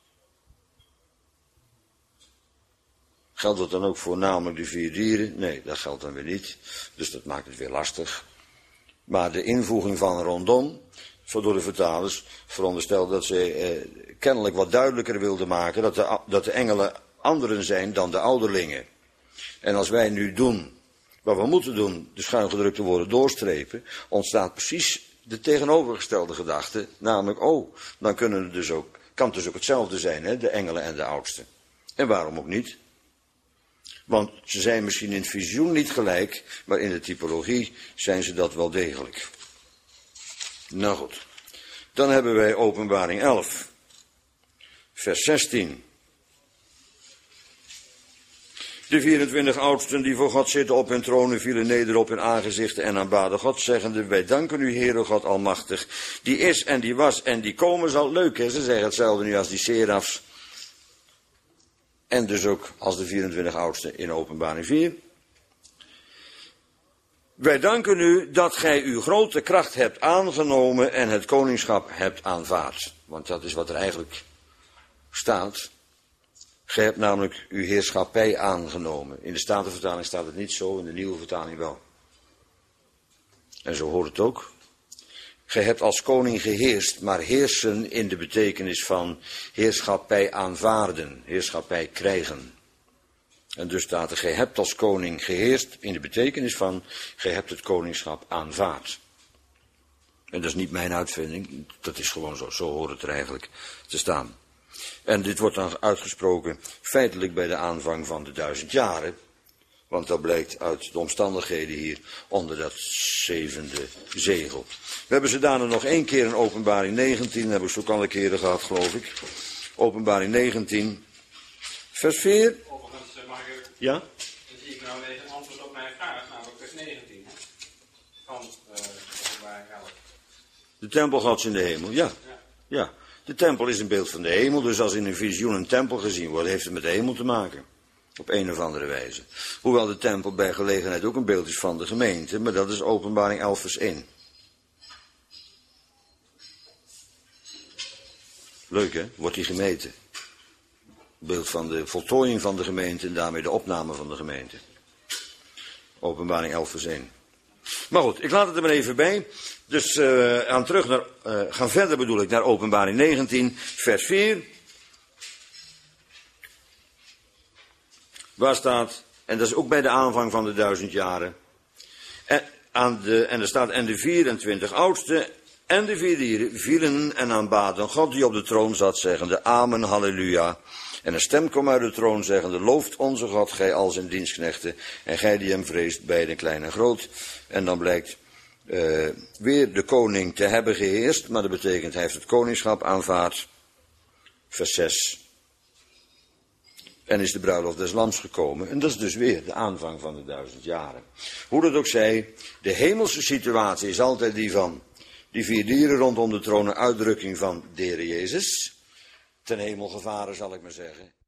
Geldt dat dan ook voor namelijk de vier dieren? Nee, dat geldt dan weer niet. Dus dat maakt het weer lastig. Maar de invoeging van rondom, door de vertalers, veronderstelt dat ze kennelijk wat duidelijker wilden maken dat de engelen anderen zijn dan de ouderlingen. En als wij nu doen wat we moeten doen, de schuingedrukte woorden doorstrepen, ontstaat precies de tegenovergestelde gedachte, namelijk, dan kan het dus ook hetzelfde zijn, hè, de engelen en de oudsten. En waarom ook niet? Want ze zijn misschien in het visioen niet gelijk, maar in de typologie zijn ze dat wel degelijk. Nou goed, dan hebben wij Openbaring 11, vers 16. De 24 oudsten die voor God zitten op hun tronen vielen neder op hun aangezichten en aanbaden God, zeggende, wij danken u, Heere God Almachtig, die is en die was en die komen zal. Leuk, hè? Ze zeggen hetzelfde nu als die serafs. En dus ook als de 24 oudsten in Openbaring 4. Wij danken u dat gij uw grote kracht hebt aangenomen en het koningschap hebt aanvaard. Want dat is wat er eigenlijk staat. Gij hebt namelijk uw heerschappij aangenomen. In de Statenvertaling staat het niet zo, in de Nieuwe Vertaling wel. En zo hoort het ook. Gij hebt als koning geheerst, maar heersen in de betekenis van heerschappij aanvaarden, heerschappij krijgen. En dus staat er, gij hebt als koning geheerst in de betekenis van, gij hebt het koningschap aanvaard. En dat is niet mijn uitvinding, dat is gewoon zo hoort het er eigenlijk te staan. En dit wordt dan uitgesproken feitelijk bij de aanvang van de 1000 jaren. Want dat blijkt uit de omstandigheden hier onder dat 7e zegel. We hebben ze daarna nog 1 keer in Openbaring 19, dat heb ik zo al een keer gehad, geloof ik. Openbaring 19, vers 4. Overigens, mag ik... Ja? Dan zie ik nou ineens een antwoord op mijn vraag, namelijk vers 19. Hè? Van Openbaring 11. De tempelgods in de hemel, ja. De tempel is een beeld van de hemel, dus als in een visioen een tempel gezien wordt, heeft het met de hemel te maken. Op een of andere wijze. Hoewel de tempel bij gelegenheid ook een beeld is van de gemeente, maar dat is Openbaring 11 vers 1. Leuk hè, wordt die gemeten. Beeld van de voltooiing van de gemeente en daarmee de opname van de gemeente. Openbaring 11 vers 1. Maar goed, ik laat het er maar even bij. Dus gaan verder bedoel ik naar Openbaring 19, vers 4. Waar staat, en dat is ook bij de aanvang van de 1000 jaren. En er staat, en de 24 oudsten en de 4 dieren vielen en aanbaden God die op de troon zat, zeggende, Amen, halleluja. En een stem kwam uit de troon, zeggende, looft onze God, gij al zijn dienstknechten, en gij die hem vreest, beiden klein en groot. En dan blijkt weer de koning te hebben geheerst, maar dat betekent, hij heeft het koningschap aanvaard. Vers 6. En is de bruiloft des lams gekomen. En dat is dus weer de aanvang van de 1000 jaren. Hoe dat ook zij, de hemelse situatie is altijd die van die 4 dieren rondom de troon, een uitdrukking van de Heer Jezus. Ten hemel gevaren, zal ik maar zeggen.